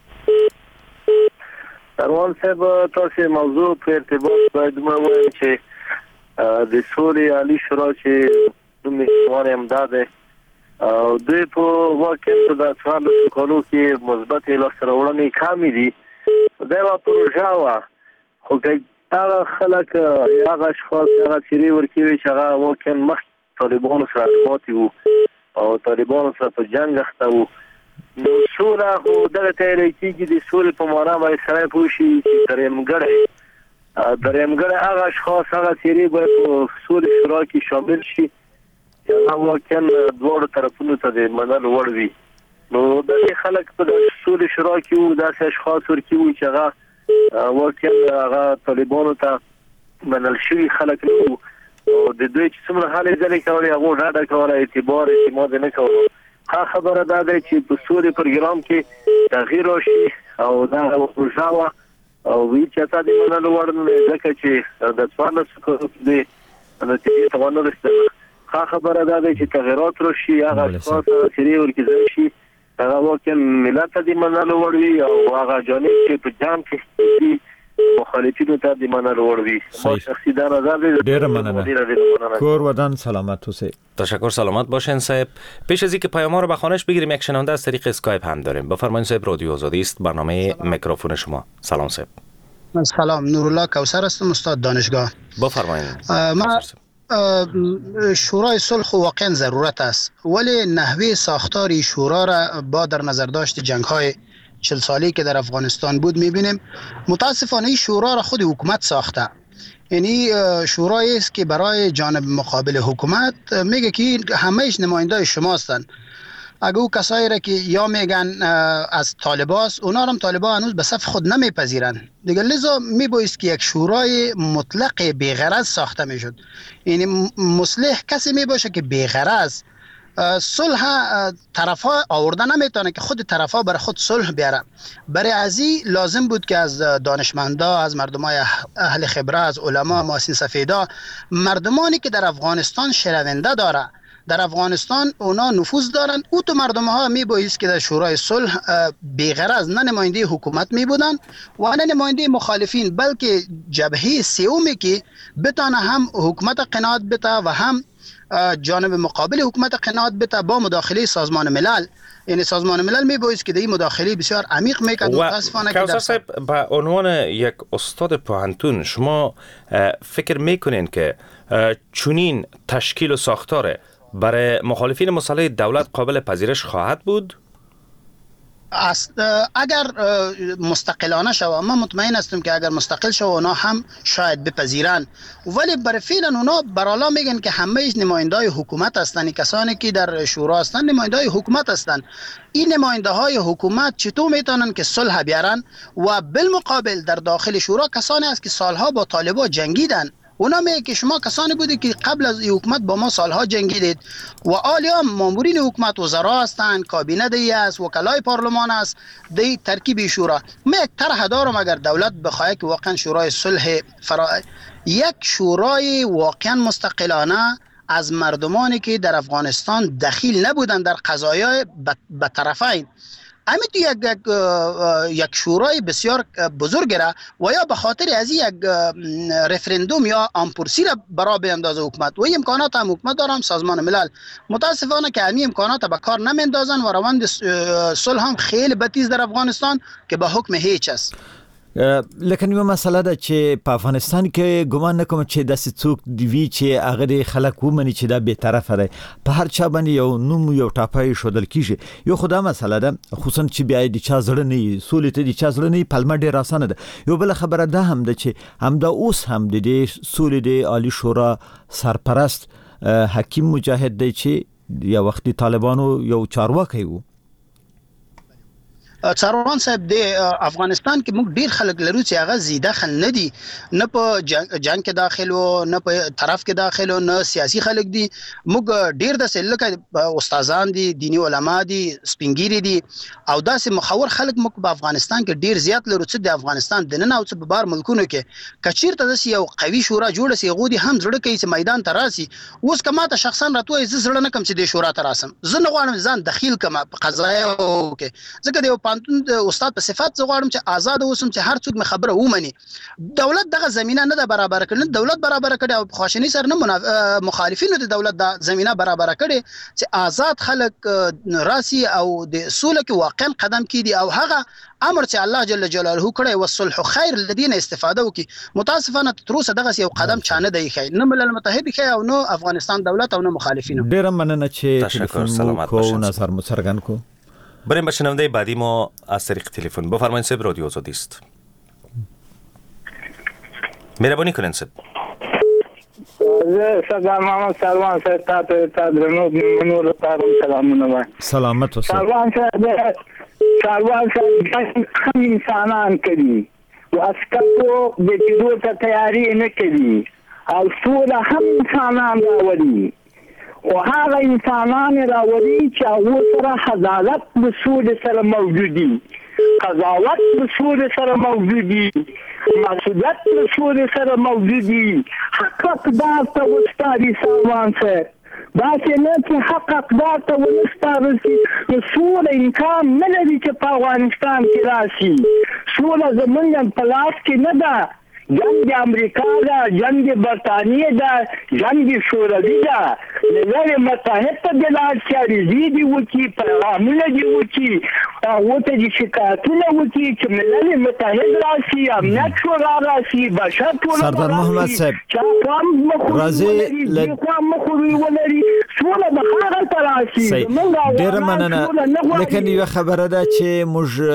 روان صاحب تاسو موضوع په ارتباط باید مو وایي چې د سولې عالی شورا چې د مشوار امداد او د په واقع د څوارلس کالو کې مثبت لاسته راوړنې کمې دي دا یو پروژه وه خو هغه خلک هغه اشخاص هغه چیرې ورکوي چې هغه واقعا مخکې طالبانو سره ارتباطي وو او طالبانو سره په جنګ اخته وو. نو سوله خو دغه تیاری کېږي د سولې په معنا باندې سړی پوه شي چې درېیمګړی درېیمګړی هغه اشخاص هغه چیرې باید په سولې شورا کې شامل شي چې هغه واقعا دواړو طرفونو ته د منلو وړ وي. نو دغه خلک په سولې شورا کې وو داسې اشخاص ورکي وو چې هغه واقعا هغه طالبانو ته منل شوي خلک نه وو او د دوی چې څومره هلې ځلې کولې هغو ډاډه کوله اعتبار اعتماد نه کولو. ښه خبره دا ده چې په سولې پروګرام کې تغییر راشي او دا پروژه وه او وي چې تا د منلو وړ نه دی ځکه چې د څوارلسو کلونو د نتیجې ته ونه رسېدله. ښه خبره دا ده چې تغییرات راشي هغه اشخاص هغه څیرې ورکېدلی شي هغه واقعا ملت ته د منلو وړ وي او هغه جانب چې په جنګ کې دي مخالفینو ته د منلو وړ وي. ما شخصي دا نظر دی.
ډېره مننه. کور ودان سلامت اوسئ.
تشکر، سلامت باشین صاحب. پیش از اینکه پیام ها رو به خوانش بگیریم یک شنونده از طریق اسکایپ هم داریم. بفرمایید صاحب، رادیو آزادی است، برنامه میکروفون شما. سلام صاحب.
سلام، نورالله کوثر هستم، استاد دانشگاه.
بفرمایید.
ما شورای صلح واقعا ضرورت است، ولی نحوه ساختار شورا را با در نظر داشت جنگ های چهل سالی که در افغانستان بود میبینیم متاسفانه این شورا را خود حکومت ساخته. یعنی شورایی است که برای جانب مقابل حکومت میگه که همهش نماینده شما هستند. اگه او کسایی را که یا میگن از طالباست اونا هم طالبا هنوز به صف خود نمیپذیرن دیگه، لذا میبایست که یک شورای مطلق بی‌غرض ساخته میشد. یعنی مصلح کسی میباشه که بی‌غرض صلح طرفا آورده نمیتونه که خود طرفا برای خود صلح بیاره. برای ازی لازم بود که از دانشمندا، از مردمای اهل خبره، از علما، محسن سفیدا، مردمانی که در افغانستان شنونده داره، در افغانستان اونا نفوذ دارن، او تو مردم ها میبایست که در شورای صلح بی‌غرض نه نماینده حکومت میبودن و نه نماینده مخالفین، بلکه جبهه سومی که بتانه هم حکومت قناعت بده و هم جانب مقابل حکومت قناعت بده با مداخله سازمان ملل. یعنی سازمان ملل میبایست که در این مداخله بسیار عمیق میکرد. متاسفانه که
کوثر صاحب، به عنوان یک استاد پوهنتون شما فکر میکنین که چنین تشکیل و ساختار برای مخالفین مسلح دولت قابل پذیرش خواهد بود؟
اگر مستقلانه شود، من مطمئن هستم که اگر مستقل شود اونا هم شاید بپذیرن، ولی برای فعلا اونا برالا میگن که همه نمایندای حکومت هستن. کسانی که در شورا هستن نمایندای حکومت هستن. این نماینده های حکومت چطور میتونن که صلح بیارن و بالمقابل در داخل شورا کسانی هست که سالها با طالبان جنگیدن. اونا میگه که شما کسانی بودید که قبل از حکومت با ما سالها جنگیدید و آلیا مامورین حکومت وزرا هستند، کابینه دی است، وکلای پارلمان است، دی ترکیب شورا. من یک طرح دارم اگر دولت بخواد که واقعا شورای صلح فرا... یک شورای واقعا مستقلانه از مردمانی که در افغانستان دخیل نبودن در قضایای به طرفین، همین یک یک شورای بسیار بزرگ را و یا به خاطر از یک رفرندوم یا آمپرسی را برای بیندازه حکومت و این امکانات هم حکومت دارم سازمان ملل. متاسفانه که همین امکانات به کار نمیندازن و روند صلح هم خیلی بتیز در افغانستان که به حکم هیچ است.
لکه یو مسله ده چې په افغانستان کې ګمان نکوم چې داسې څوک دی چې هغه خلک ومني چې دا به طرفه دی، په هر چا باندې یو نوم یو ټاپای شودل کیږي. یو خدای مسله ده، خصوصا چې بیا د چا زړه نه سولې ته د چا زړه نه پلمه ډیر اسانه ده. یو بل خبره ده هم ده چې همدا اوس هم د دې سولې د عالی شورا سرپرست حکیم مجاهد دی چې یا وختي طالبانو یو چارواکی وو.
څاروان صاحب د افغانستان کې موږ ډیر خلک لرو چې هغه زیاده خل نه دي، نه په جنگ کې داخل وو، نه په طرف کې داخل وو، نه سیاسي خلک دي. موږ ډیر د سلکه استادان دي، دینی علما دي، سپینګيري دي او داسې مخور خلک موږ په افغانستان کې ډیر زیات لرو چې د افغانستان د نن او په بار ملکونو کې کچیرته د یو قوي شورا جوړ سي غودي هم زړه کوي چې میدان ته راسي. اوس کما ته شخصا راتوي ز زړه نه کم چې د شورا ته راسم، زه نه غواړم ځان دخیل کما په قضایا کې، ځکه د پانتون د استاد په صفات زه غواړم چې آزاد اوسم چې هر څوک مې خبره ومني. دولت دغه زمينه نه ده برابر کړي، دولت برابر کړي او خواشنی سره نه مناف... مخالفینو د دولت د زمينه برابر کړي چې آزاد خلک راسي او د سوله کې واقعا قدم کړي او هغه امر چې الله جل جلاله کړی والصلح خیر الذين استفاده وکي. متاسفانه تر اوسه دغه یو قدم چانه دی خای نه ملل متحد خای او نو افغانستان دولت او نو مخالفینو.
ډیر مننه چې
تشکر سلامت
باشید. نظر متسرگن کو.
بریم به شنونده بعدی ما از طریق تلفن. بفرمایید سب رادیو آزادی است. مهربانی کنین سب.
سلام محمد سلمان صاحب ته ته درنو منور تاسو سلامونه وای.
سلامت اوسه.
سلمان صاحب سلمان صاحب هم انسانان کوي واسکتو د دې ته تیاری نه کوي او ټول هم انسانان راوړي او هغه انسانان راوړي چې هغه سره عدالت د سود سره موجودي، قضاوت د سود سره موجودي، مسؤلیت د سود سره موجودي، حق اقدار ته وستاري سلمان صاحب دا چې نه چې حق اقدار ته ونستارل شي نو سوله امکان نه لري چې په افغانستان کې راشي. سوله زمونږ په لاس کې نه ده، جنگ امریکا ده، جنگ برطانیه ده، جنگ شوروي ده. ملل متحد ته د لار چارې دي وکي، پیغامونه دي وکي، هغه ته د شکایتونه وکي چې ملل متحد راشي، امنیت شورا راشي، بشر ټول
سردار محمد صاحب
راځي له مخوري ولري سوله د هغه تراشي.
ډیر مننه. لیکن یو خبره ده چې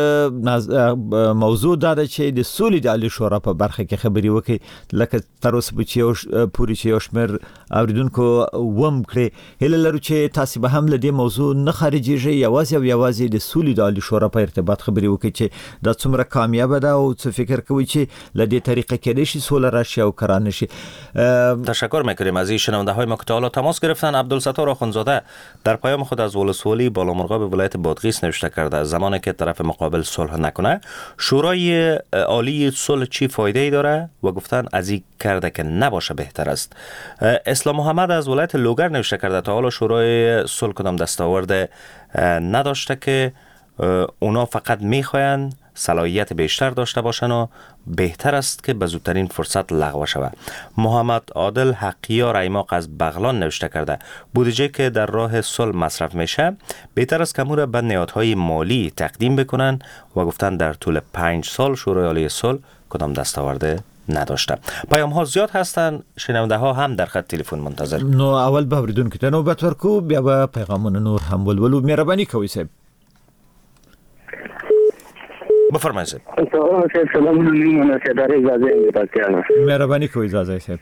موږ موضوع دا ده چې د سولې د عالی شورا په برخه کې خبري وکړي لکه تر اوسه به چې پوری چې یو شمېر اوریدونکو وم کړي هله لرو چې تاسو به هم له دې موضوع نه خارجيږي، یوازې او یوازې د سولې د عالی شورا په ارتباط خبري وکړي چې دا څومره کامیاب ده او څه فکر کوي چې له دې طریقې کې شي سوله راشي او کرانه شي.
تشکر میکنیم از این شنونده های ما که تا حالا تماس گرفتن. عبدالستار آخوندزاده در پیام خود از ولسوالی بالامرغاب ولایت بادغیس نوشته کرده زمانی که طرف مقابل صلح نکنه شورای عالی صلح چی فایده ای داره و گفتن از این کرده که نباشه بهتر است. اسلام محمد از ولایت لوگر نوشته کرده تا حالا شورای صلح کدام دستاورد نداشته که اونا فقط میخواین صلاحیت بیشتر داشته باشن و بهتر است که به زودترین فرصت لغو شود. محمد عادل حقیار ایماق از بغلان نوشته کرده بودجه که در راه صلح مصرف میشه بهتر است که امور به نهادهای مالی تقدیم بکنن و گفتن در طول پنج سال شورای عالی صلح کدام دستاورد نداشته. پیام ها زیاد هستن، شنونده ها هم در خط تلفن منتظر.
نو اول به اوریدونکو ته نوبت ورکو بیا به پیغامونه نور هم ولولو. مهرباني کوئ صاحب.
بفرمایید صاحب.
سلام علیکم صدر اجازه پاکستان.
مهرباني کوئ اجازه صاحب.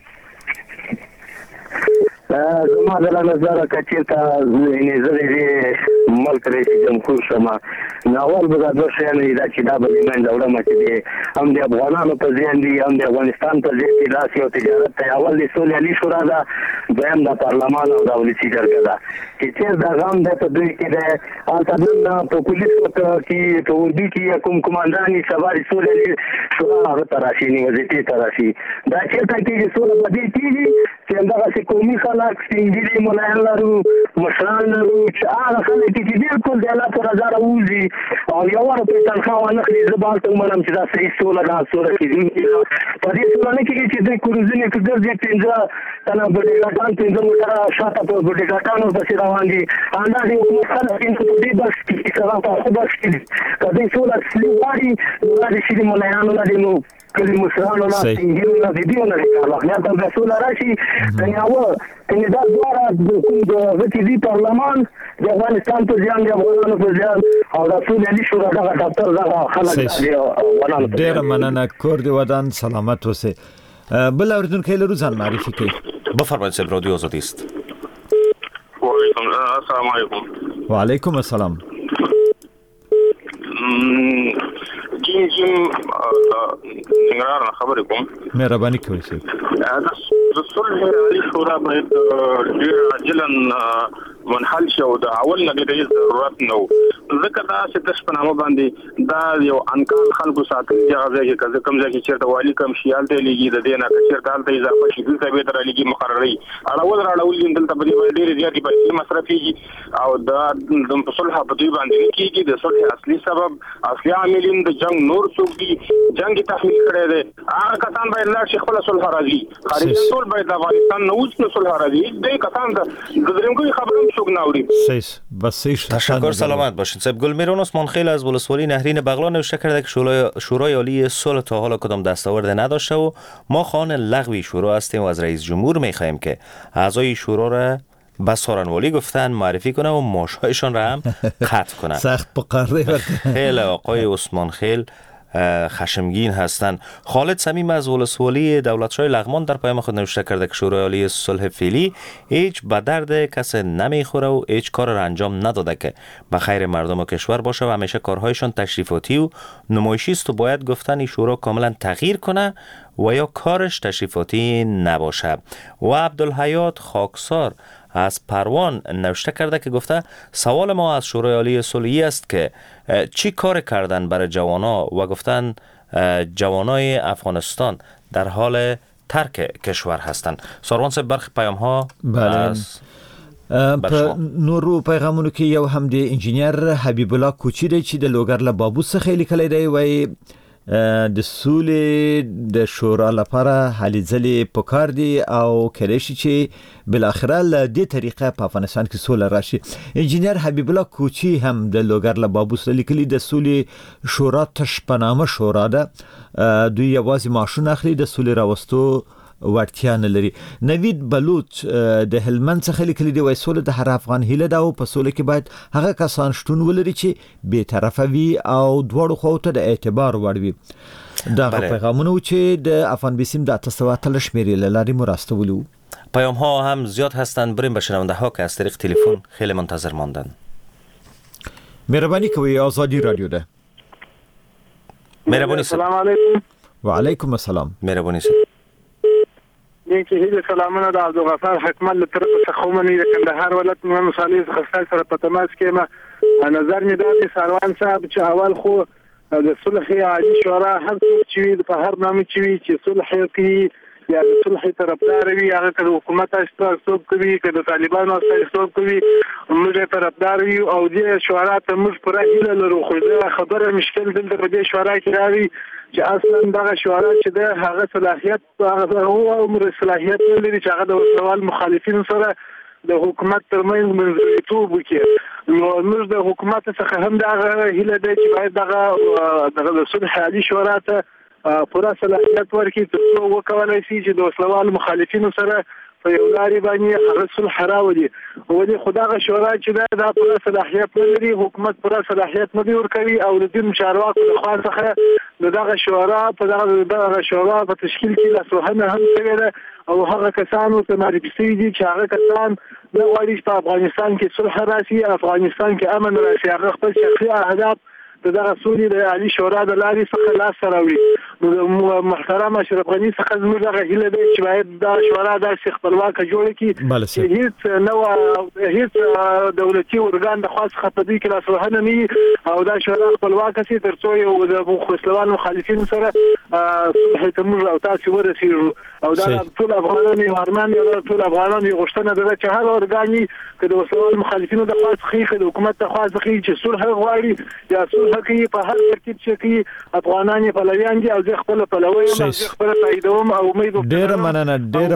زما د نظر کچې ته نظر ملک رئیس جمهور شمه ناول به دا شي نه دا چې دا به من دوره مچې هم د افغانانو په ځین دي هم د افغانستان په ځین کې داسې او تجارت ته اول د سولې علی شورا دا دویم د پارلمان او د ولسی جرګه دا چې چې دا غام د په دوی کې ده البته په پولیسو کې په ودی کې کوم کمانډاني سواري سولې علی شورا هغه تراشي نه وځي تراشي دا چې ته کې سولې بدې کیږي چې دا قومي خلک سپینګری مولایان لرو مشران لرو چې هغه خلک چې بالکل د الله پر رضا راوځي او یو ور په تنخواه ونه خري زبال ته منم چې دا صحیح سوله دا سوله کې په دې سوله کې چې د کورزونی کې ګرځي پنځه تنه بډېګان پنځه موټر شاته په بډېګانو په روان دي اندازې حکومت خلک په دې بس کې سره په بس کې کله سوله سلیواري د شي مولایانو لري نو کله مشرانو نه څنګه نه ویډیو نه کاله نه د رسول راشي دنیاو کني دا دواره د وتی دی پارلمان د افغانستان په ځان دی افغانانو په ځان او د رسول علي شورا دغه دفتر دغه خلک دی افغانانو
ډیر مننه کور دی ودان سلامت اوسه. بل اوریدونکو له روزان معرفي کوي.
بفرمایید صاحب رادیو آزادی است.
وعلیکم السلام علیکم.
وعلیکم السلام.
جیم جیم نگران خبرې کوم.
مهرباني کوئ صاحب.
د صلح عالی شورا باید ډیر عاجلا منحل شو د اول نه د ضرورت نو ځکه دا چې تاسو په نامه باندې دا یو انکار خلکو ساتل دی هغه چې کله کوم ځای چې چیرته والی کم شیال دی لګي د دې نه چې چیرته د اضافه شي دلته به تر لګي مقرري اړول راړول دلته په دې ډېر زیاتې پیسې مصرفيږي او دا د صلح په دې باندې کېږي د صلح اصلي سبب اصلي عاملین د جنگ نور څوک دي جنگ تحمیل کړي دي هغه کسان باید لا شیخ خپل صلح راځي خارجي ټول باید افغانستان نو اوس صلح راځي دې کسان د درنګوي خبرم څوک نه اوري
سیس بس سیس
تشکر سلامت باشین. صاحب گلمیرون عثمان خیل از ولسوالی نهرین بغلان نوشته کرده که شورای شورای عالی صلح تا حالا کدام دستاورد نداشته و ما خواهان لغو شورا هستیم و از رئیس جمهور میخواهیم که اعضای شورا را به سارنوالی گفتن معرفی کنه و معاشهایشان را هم قطع کنه.
سخت بقره.
خیلی آقای عثمان خیل خشمگین هستند. خالد صمیم از ولسوالی دولتشاه لغمان در پیام خود نوشته کرده که شورای عالی صلح فعلی هیچ به درد کسی نمیخوره و هیچ کار را انجام نداده که به خیر مردم و کشور باشه و همیشه کارهایشان تشریفاتی و نمایشی است و باید گفتن این شورا کاملا تغییر کنه و یا کارش تشریفاتی نباشه. و عبدالحیات خاکسار از پروان نوشته کرده که گفته سوال ما از شورای عالی صلحی است که چی کار کردن برای جوانا و گفتن جوانای افغانستان در حال ترک کشور هستند. ساروان صاحب برخی پیام ها از
په نورو پیغامونو کې یو هم د انجینیر حبیب الله کوچی دی چې د لوګر له بابو څخه لیکلی دی وای د سولې د شورا لپاره هلې ځلې پکار دي او کله شي چې بل اخره له دې طریقه په افغانستان کې سوله راشي. انجینیر حبیب الله کوچی هم د لوګر له بابو سره لیکلی د سولې شورا تش په نامه شورا ده دوی یوازې ماشون اخلي د سولې راوستو وړتیا نه لري. نوید بلوچ د هلمند څخه لیکلی دی وای سوله د هر افغان هیله ده او په سوله کې باید هغه کسان شتون ولري چې بې طرفه وي او دواړو خواو ته د اعتبار وړ وي. دا پیغامونه چې د افغان بیسیم د اتسواتل شمیرې له لارې مراستولو.
پیام ها هم زیاد هستند. بریم به شنونده ها که از طریق تلفن خیلی منتظر ماندن.
مهربانی کوي آزادی رادیو ده.
مهربانی
السلام علیکم.
و علیکم السلام.
مهربانی سلام.
نیکی هیله سلامونه د عبدالغفار حکمت له طرفه څخه ومني د کندهار ولایت مهم صالح خصال سره په تماس کې ما نظر مې دا سروان صاحب چې اول خو د صلح عالی شورا هر څه چې په هر نامه چې چې صلح کوي یا د صلح طرفدار وي هغه د حکومت استازیتوب کوي که د طالبانو استازیتوب کوي موږ طرفدار وي او دې شورا ته موږ پوره هیله لرو. خو دا خبره مشکل دلته په دې شورا کې راوي چې اصلا دغه شورا چې د هغه صلاحیت هغه هو عمر صلاحیت لري چې هغه د وسوال مخالفین سره د حکومت ترمنځ منځګړیتوب وکړي. نو موږ د حکومت څخه هم دغه هیله ده چې باید دغه دغه صلح عالی شورا ته پوره صلاحیت ورکړي تر څو وکولای شي چې د وسوال مخالفینو سره په یو لارې باندې هغه صلح راوړي. ولې خدای شورا چې دا د پوره صلاحیت لري حکومت پوره صلاحیت نه ورکوي او د دې چارواکو د خوا څخه دغه شورا په دغه شورا په تشکیل کې لاسوهنه هم شوې ده او هغه کسانو ته معرفي شوي دي چې هغه کسان نه غواړي چې په افغانستان کې صلح راشي افغانستان کې امن راشي. هغه خپل شخصي اهداف دغه سولې د عالی شورا د لارې څخه لاس راوړي. نو محترم اشرف غنی څخه زموږ دغه هیله ده چې باید دا شورا داسې خپلواکه جوړه کړي چې هیڅ نو هیڅ دولتي ارګان د خاص خپدي کې لاسوهنه نه او دا شورا خپلواکه شي تر څو یو د خپلوان مخالفین سره صلح تمر او تاسو ورسیږي او دا ټول افغانان یو ارمان یو ټول افغانان یو غوښتنه ده چې هر ارګاني که د وسوال مخالفینو د خاص خې د حکومت د خاص خې چې صلح غواړي یا حقي په هر ترتیب چې کې افغانان په لویان دي او زه خپل په لوی او زه خپل تاییدوم او امید
ډیر مننه ډیر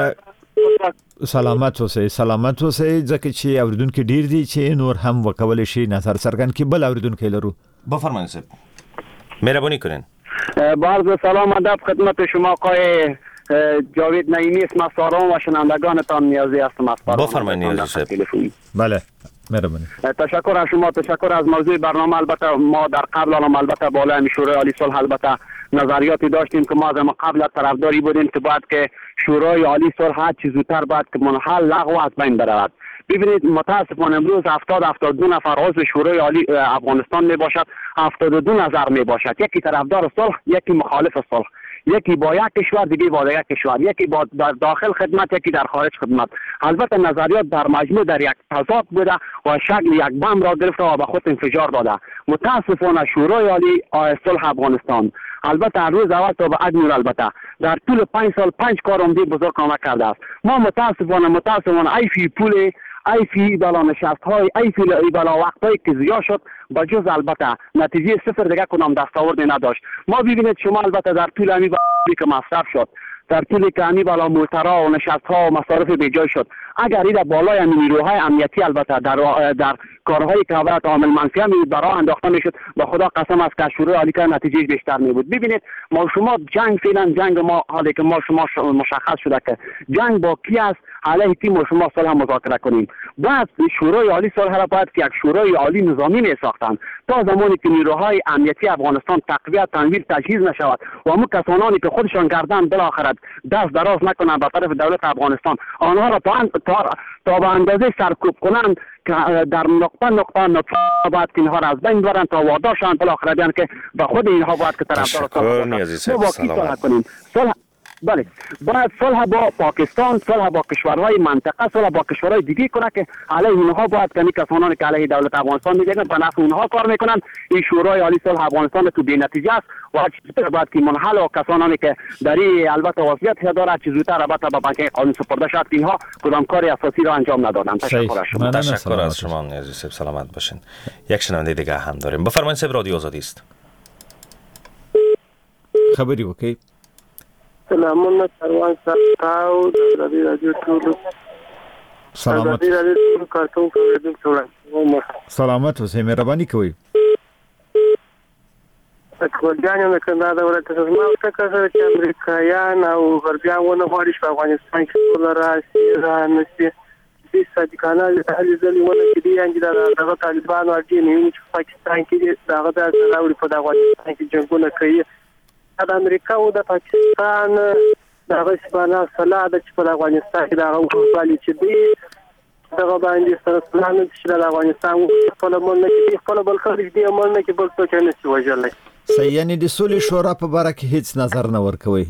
مننه سلامت اوسئ سلامت اوسئ ځکه چې اوریدونکو ډیر دي چې نور هم وکول شي نظر څرګند کی بل اوریدونکو لرو.
بفرمایید صاحب مهربانی کنین.
با سلام ادب خدمت شما آقای جاوید نعیمی اسم ساران و شنوندگانتان نیازی هستم از پاران.
بفرمایید نیازی صاحب.
بله مهربانی. تشکر از شما تشکر از موضوع برنامه. البته ما در قبل الان البته بالا شورای عالی صلح البته نظریاتی داشتیم که ما از قبل طرفداری بودیم که باید که شورای عالی صلح هر چیز زودتر باید که منحل لغو از بین برود. ببینید متاسفانه امروز هفتاد هفتاد و دو نفر عضو شورای عالی افغانستان می باشد، هفتاد و دو نظر می باشد، یکی طرفدار صلح یکی مخالف صلح. یکی با یک کشور دیگه با یک کشور، یکی با در داخل خدمت یکی در خارج خدمت. البته نظریات در مجموع در یک تضاد بوده و شکل یک بم را گرفته و به خود انفجار داده. متاسفانه شورای عالی صلح افغانستان البته از روز اول تا به ادمیر البته در طول پنج سال پنج کار عمده بزرگ کمک کرده است. ما متاسفانه متاسفانه ای فی پول ای فی بالا نشست های ای فی بالا وقت هایی که زیاد شد با جز البته نتیجه صفر دیگه کنم دستاوردی نداشت. ما ببینید شما البته در طول امی که مصرف شد، در طول که امی بالا موترها و نشست ها و مصارف بیجای شد، اگر این بالای امی نیروهای امنیتی البته در در کارهایی که باید عامل منفی می برای انداخته میشد، به خدا قسم است که شورای عالی که نتیجه بیشتر می بود. ببینید ما شما جنگ فعلا جنگ ما حالی که ما شما مشخص شده که جنگ با کی است، علیه تیم و شما صلح مذاکره کنیم. بعد شورای عالی صلح را باید که یک شورای عالی نظامی می ساختند تا زمانی که نیروهای امنیتی افغانستان تقویت تنویر تجهیز نشود و همون کسانی که خودشان گردن بالاخره دست دراز نکنند به طرف دولت افغانستان، آنها را تا تا, تا به اندازه سرکوب کنند که در نقطه نقطه نقطه باید که اینها را از بین برند تا واداشان بالاخره بیان که به خود اینها باید که طرفدار صلح کنیم. صلح بله، باید صلح با پاکستان، صلح با کشورهای منطقه، صلح با کشورهای دیگه کنه که علیه اونها باید که کسانی که علیه دولت افغانستان میگن به نفع اونها کار میکنن. این شورای عالی صلح افغانستان تو بی نتیجه است و چیزی باید که منحل و کسانی که در این البته وضعیت داره چیزی زودتر البته به بانک قانون سپرده شد که اینها کدام کاری اساسی را انجام ندادن. تشکر از شما.
تشکر از شما نیازی صاحب، سلامت باشین. یک شنونده دیگه هم داریم. بفرمایید صاحب، رادیو آزادی است.
خبری وکي
سلامونه کاروان تاو د رادیو رادیو ټول
سلامت
رادیو ټول کارتون کوي ټول
سلامت اوسې مهرباني کوي.
اکبر جان نه کنده دا ورته زما څه چې امریکایان او غربیان ونه غواړي په افغانستان کې ټول راسي را نشي د صدقانه د اهل ځلونه کې دي انګي دغه طالبان او دین چې پاکستان کې دغه د راوړي په افغانستان کې جنگونه کوي. د امریکا او د پاکستان دغه سپانه صلاح د چې په افغانستان کې دغه وکړي چې دی دغه باندې سره پلان چې د افغانستان په لمن کې خپل بل خلک دی مونږ کې بل څه نه شي وجلای.
صحیح، یعنی د سولې شورا په باره کې هیڅ نظر نه ورکوي.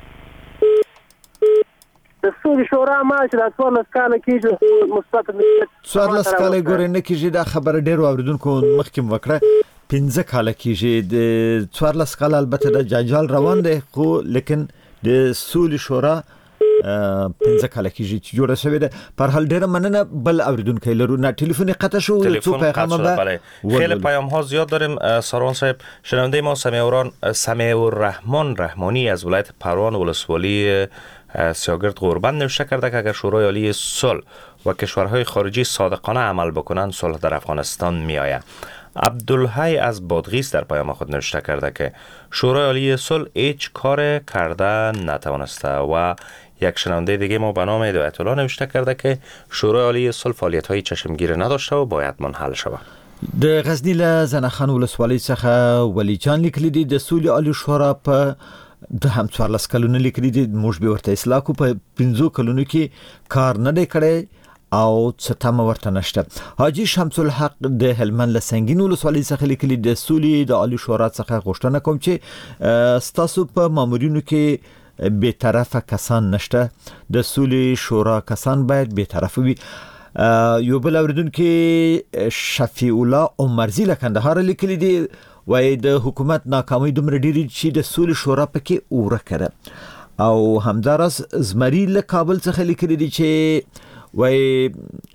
د سولې شورا ما چې د څوارلس کاله کېږي مثبت
څوارلس کاله ګورې نه کېږي. دا خبره ډېرو اورېدونکو مخکې وکړه. پنځه کاله کېږي. د څوارلس کاله البته د جنجال روان دی، خو لیکن د سولې شورا پنځه کاله کېږي چې جوړه شوې ده. په هر حال ډېره مننه. بل اورېدونکی لرو. نه تلفن قطع شو، څو پیغام به
خیلی پیام ها زیاد داریم. ساروان صاحب، شنونده ما سمیع سمیع الرحمن رحمانی از ولایت پروان ولسوالی سیاگرد غوربند نوشته کرده که اگر شورای عالی صلح و کشورهای خارجی صادقانه عمل بکنند صلح در افغانستان می آید. عبدالحی از بادغیس در پیام خود نوشته کرده که شورای عالی صلح هیچ کار کرده نتوانسته و یک شنونده دیگه ما به نام هدایت الله نوشته کرده که شورای عالی صلح فعالیت‌های چشمگیر نداشته و باید منحل شود.
د غزنی له زنخان ولسوالۍ څخه ولی جان لیکلی دی د سولې عالی شورا په د هم څوارلس کلونو لیکلی دی موږ به ورته اصلاح کو په پنځو کلونو کې کار نه دی کړی او څه تم ورته نشته. حاجی شمس الحق د هلمند له سنگین ولسوالۍ څخه لیکلی د سولې د عالی شورا څخه غوښتنه کوم چې ستاسو په مامورینو کې بے طرفه کسان نشته. د سولې شورا کسان باید بے طرفه وي. یو بل اوریدونکو شفیع الله عمرزی له کندهار لیکلی دی وای د حکومت ناکامي دومره ډیری چې د سولې شورا پکې اوره کړه. او همدارس زمری له کابل څخه لیکلی دی چې وای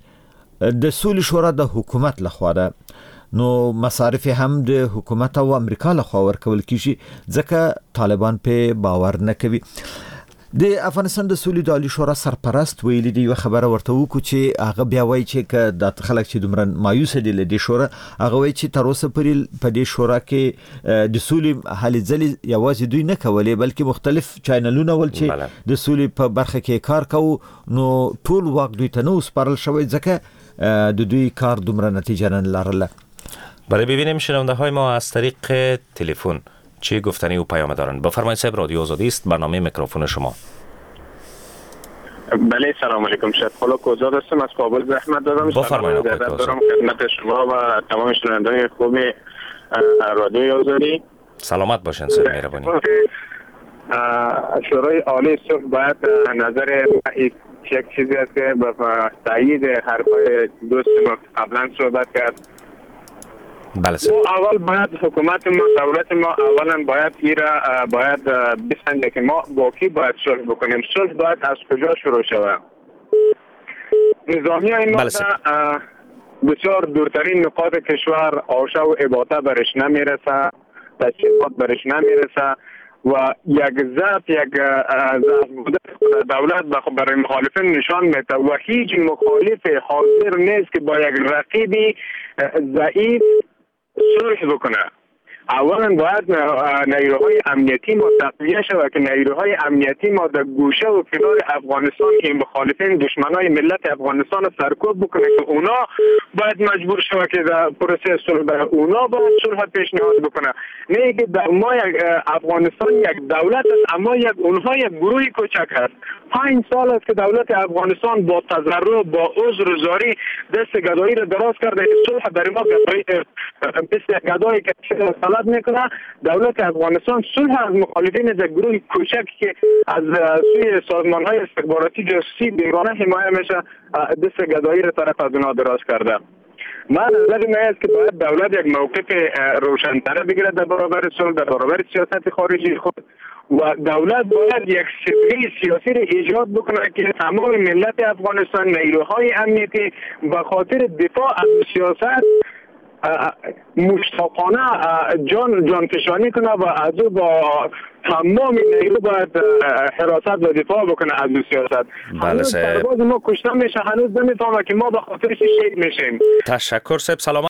د سولې شورا د حکومت لخوا ده، نو مصارف هم د حکومت او امریکا لخوا ورکول کیږي ځکه طالبان په باور نه کوي. د افغانستان د سولې د عالی شورا سرپرست ویلي دی یو خبره ورته وکړو چې هغه بیا وایي چې د خلک چې دومره مایوس دي له دې شورا، هغه وایي چې تر اوسه پورې په دې شورا کې د سولې هلې ځلې یوازې دوی نه کولې بلکې مختلف چینلونه ول چې د سولې په برخه کې کار کوي، نو ټول واک دوی ته نه سپارل شوی ځکه د دوی کار دومره نتیجه نه لرله.
برای ببینیم شنونده های ما از طریق تلفن چه گفتنی و پیام دارن. بفرمایید صاحب، رادیو آزادی است، برنامه میکروفون شما.
بله، سلام علیکم. شب خلا کوزاد هستم، از کابل زحمت دارم.
بفرمایید آقای کوزاد.
دارم خدمت شما و تمام شنوندگان خوب رادیو آزادی.
سلامت باشین صاحب، مهربانی.
شورای عالی صلح باید نظر یک چیزی است که به تایید حرفای دوست ما قبلا صحبت کرد.
بله
ما اول باید حکومت ما دولت ما اولا باید ایرا باید بسنده که ما با کی باید صلح بکنیم. صلح باید از کجا شروع شود؟ نظامی های ما بسیار دورترین نقاط کشور آشا و اباطه برش نمیرسه، تجهیزات برش نمیرسه و یک ضعف یک ضعف بوده دولت برای مخالفین نشان میده و هیچ مخالف حاضر نیست که با یک رقیبی ضعیف صلح بکنه. اولا باید نیروهای امنیتی ما تقویه شود که نیروهای امنیتی ما در گوشه و کنار افغانستان که مخالفین دشمنای ملت افغانستان سرکوب بکنه که اونا باید مجبور شود که در پروسه صلح برای اونا باید صلح پیشنهاد بکنه. نه که در ما یک افغانستان یک دولت است اما یک اونها یک گروه کوچک است. پنج سال است که دولت افغانستان با تضرع با عذر زاری دست گدایی را دراز کرده که صلح برای ما گدایی مثل گدایی که طلب میکنه. دولت افغانستان صلح از مخالفین از گروه کوچک که از سوی سازمان های استخباراتی جاسوسی بیگانه حمایه میشه دست گدایی را طرف از اونها دراز کرده. من نظر من است که باید دولت یک موقف روشن‌تر بگیرد در برابر صلح، در برابر سیاست خارجی خود و دولت باید یک سیستم سیاسی را ایجاد بکنه که تمام ملت افغانستان نیروهای امنیتی به خاطر دفاع از سیاست مشتاقانه جان جانفشانی کنه و از او با تمام نیرو باید حراست و دفاع بکنه از او سیاست.
بله
سرباز ما کشته میشه هنوز نمیفهمه که ما به خاطرش شهید میشیم.
تشکر سب سلام.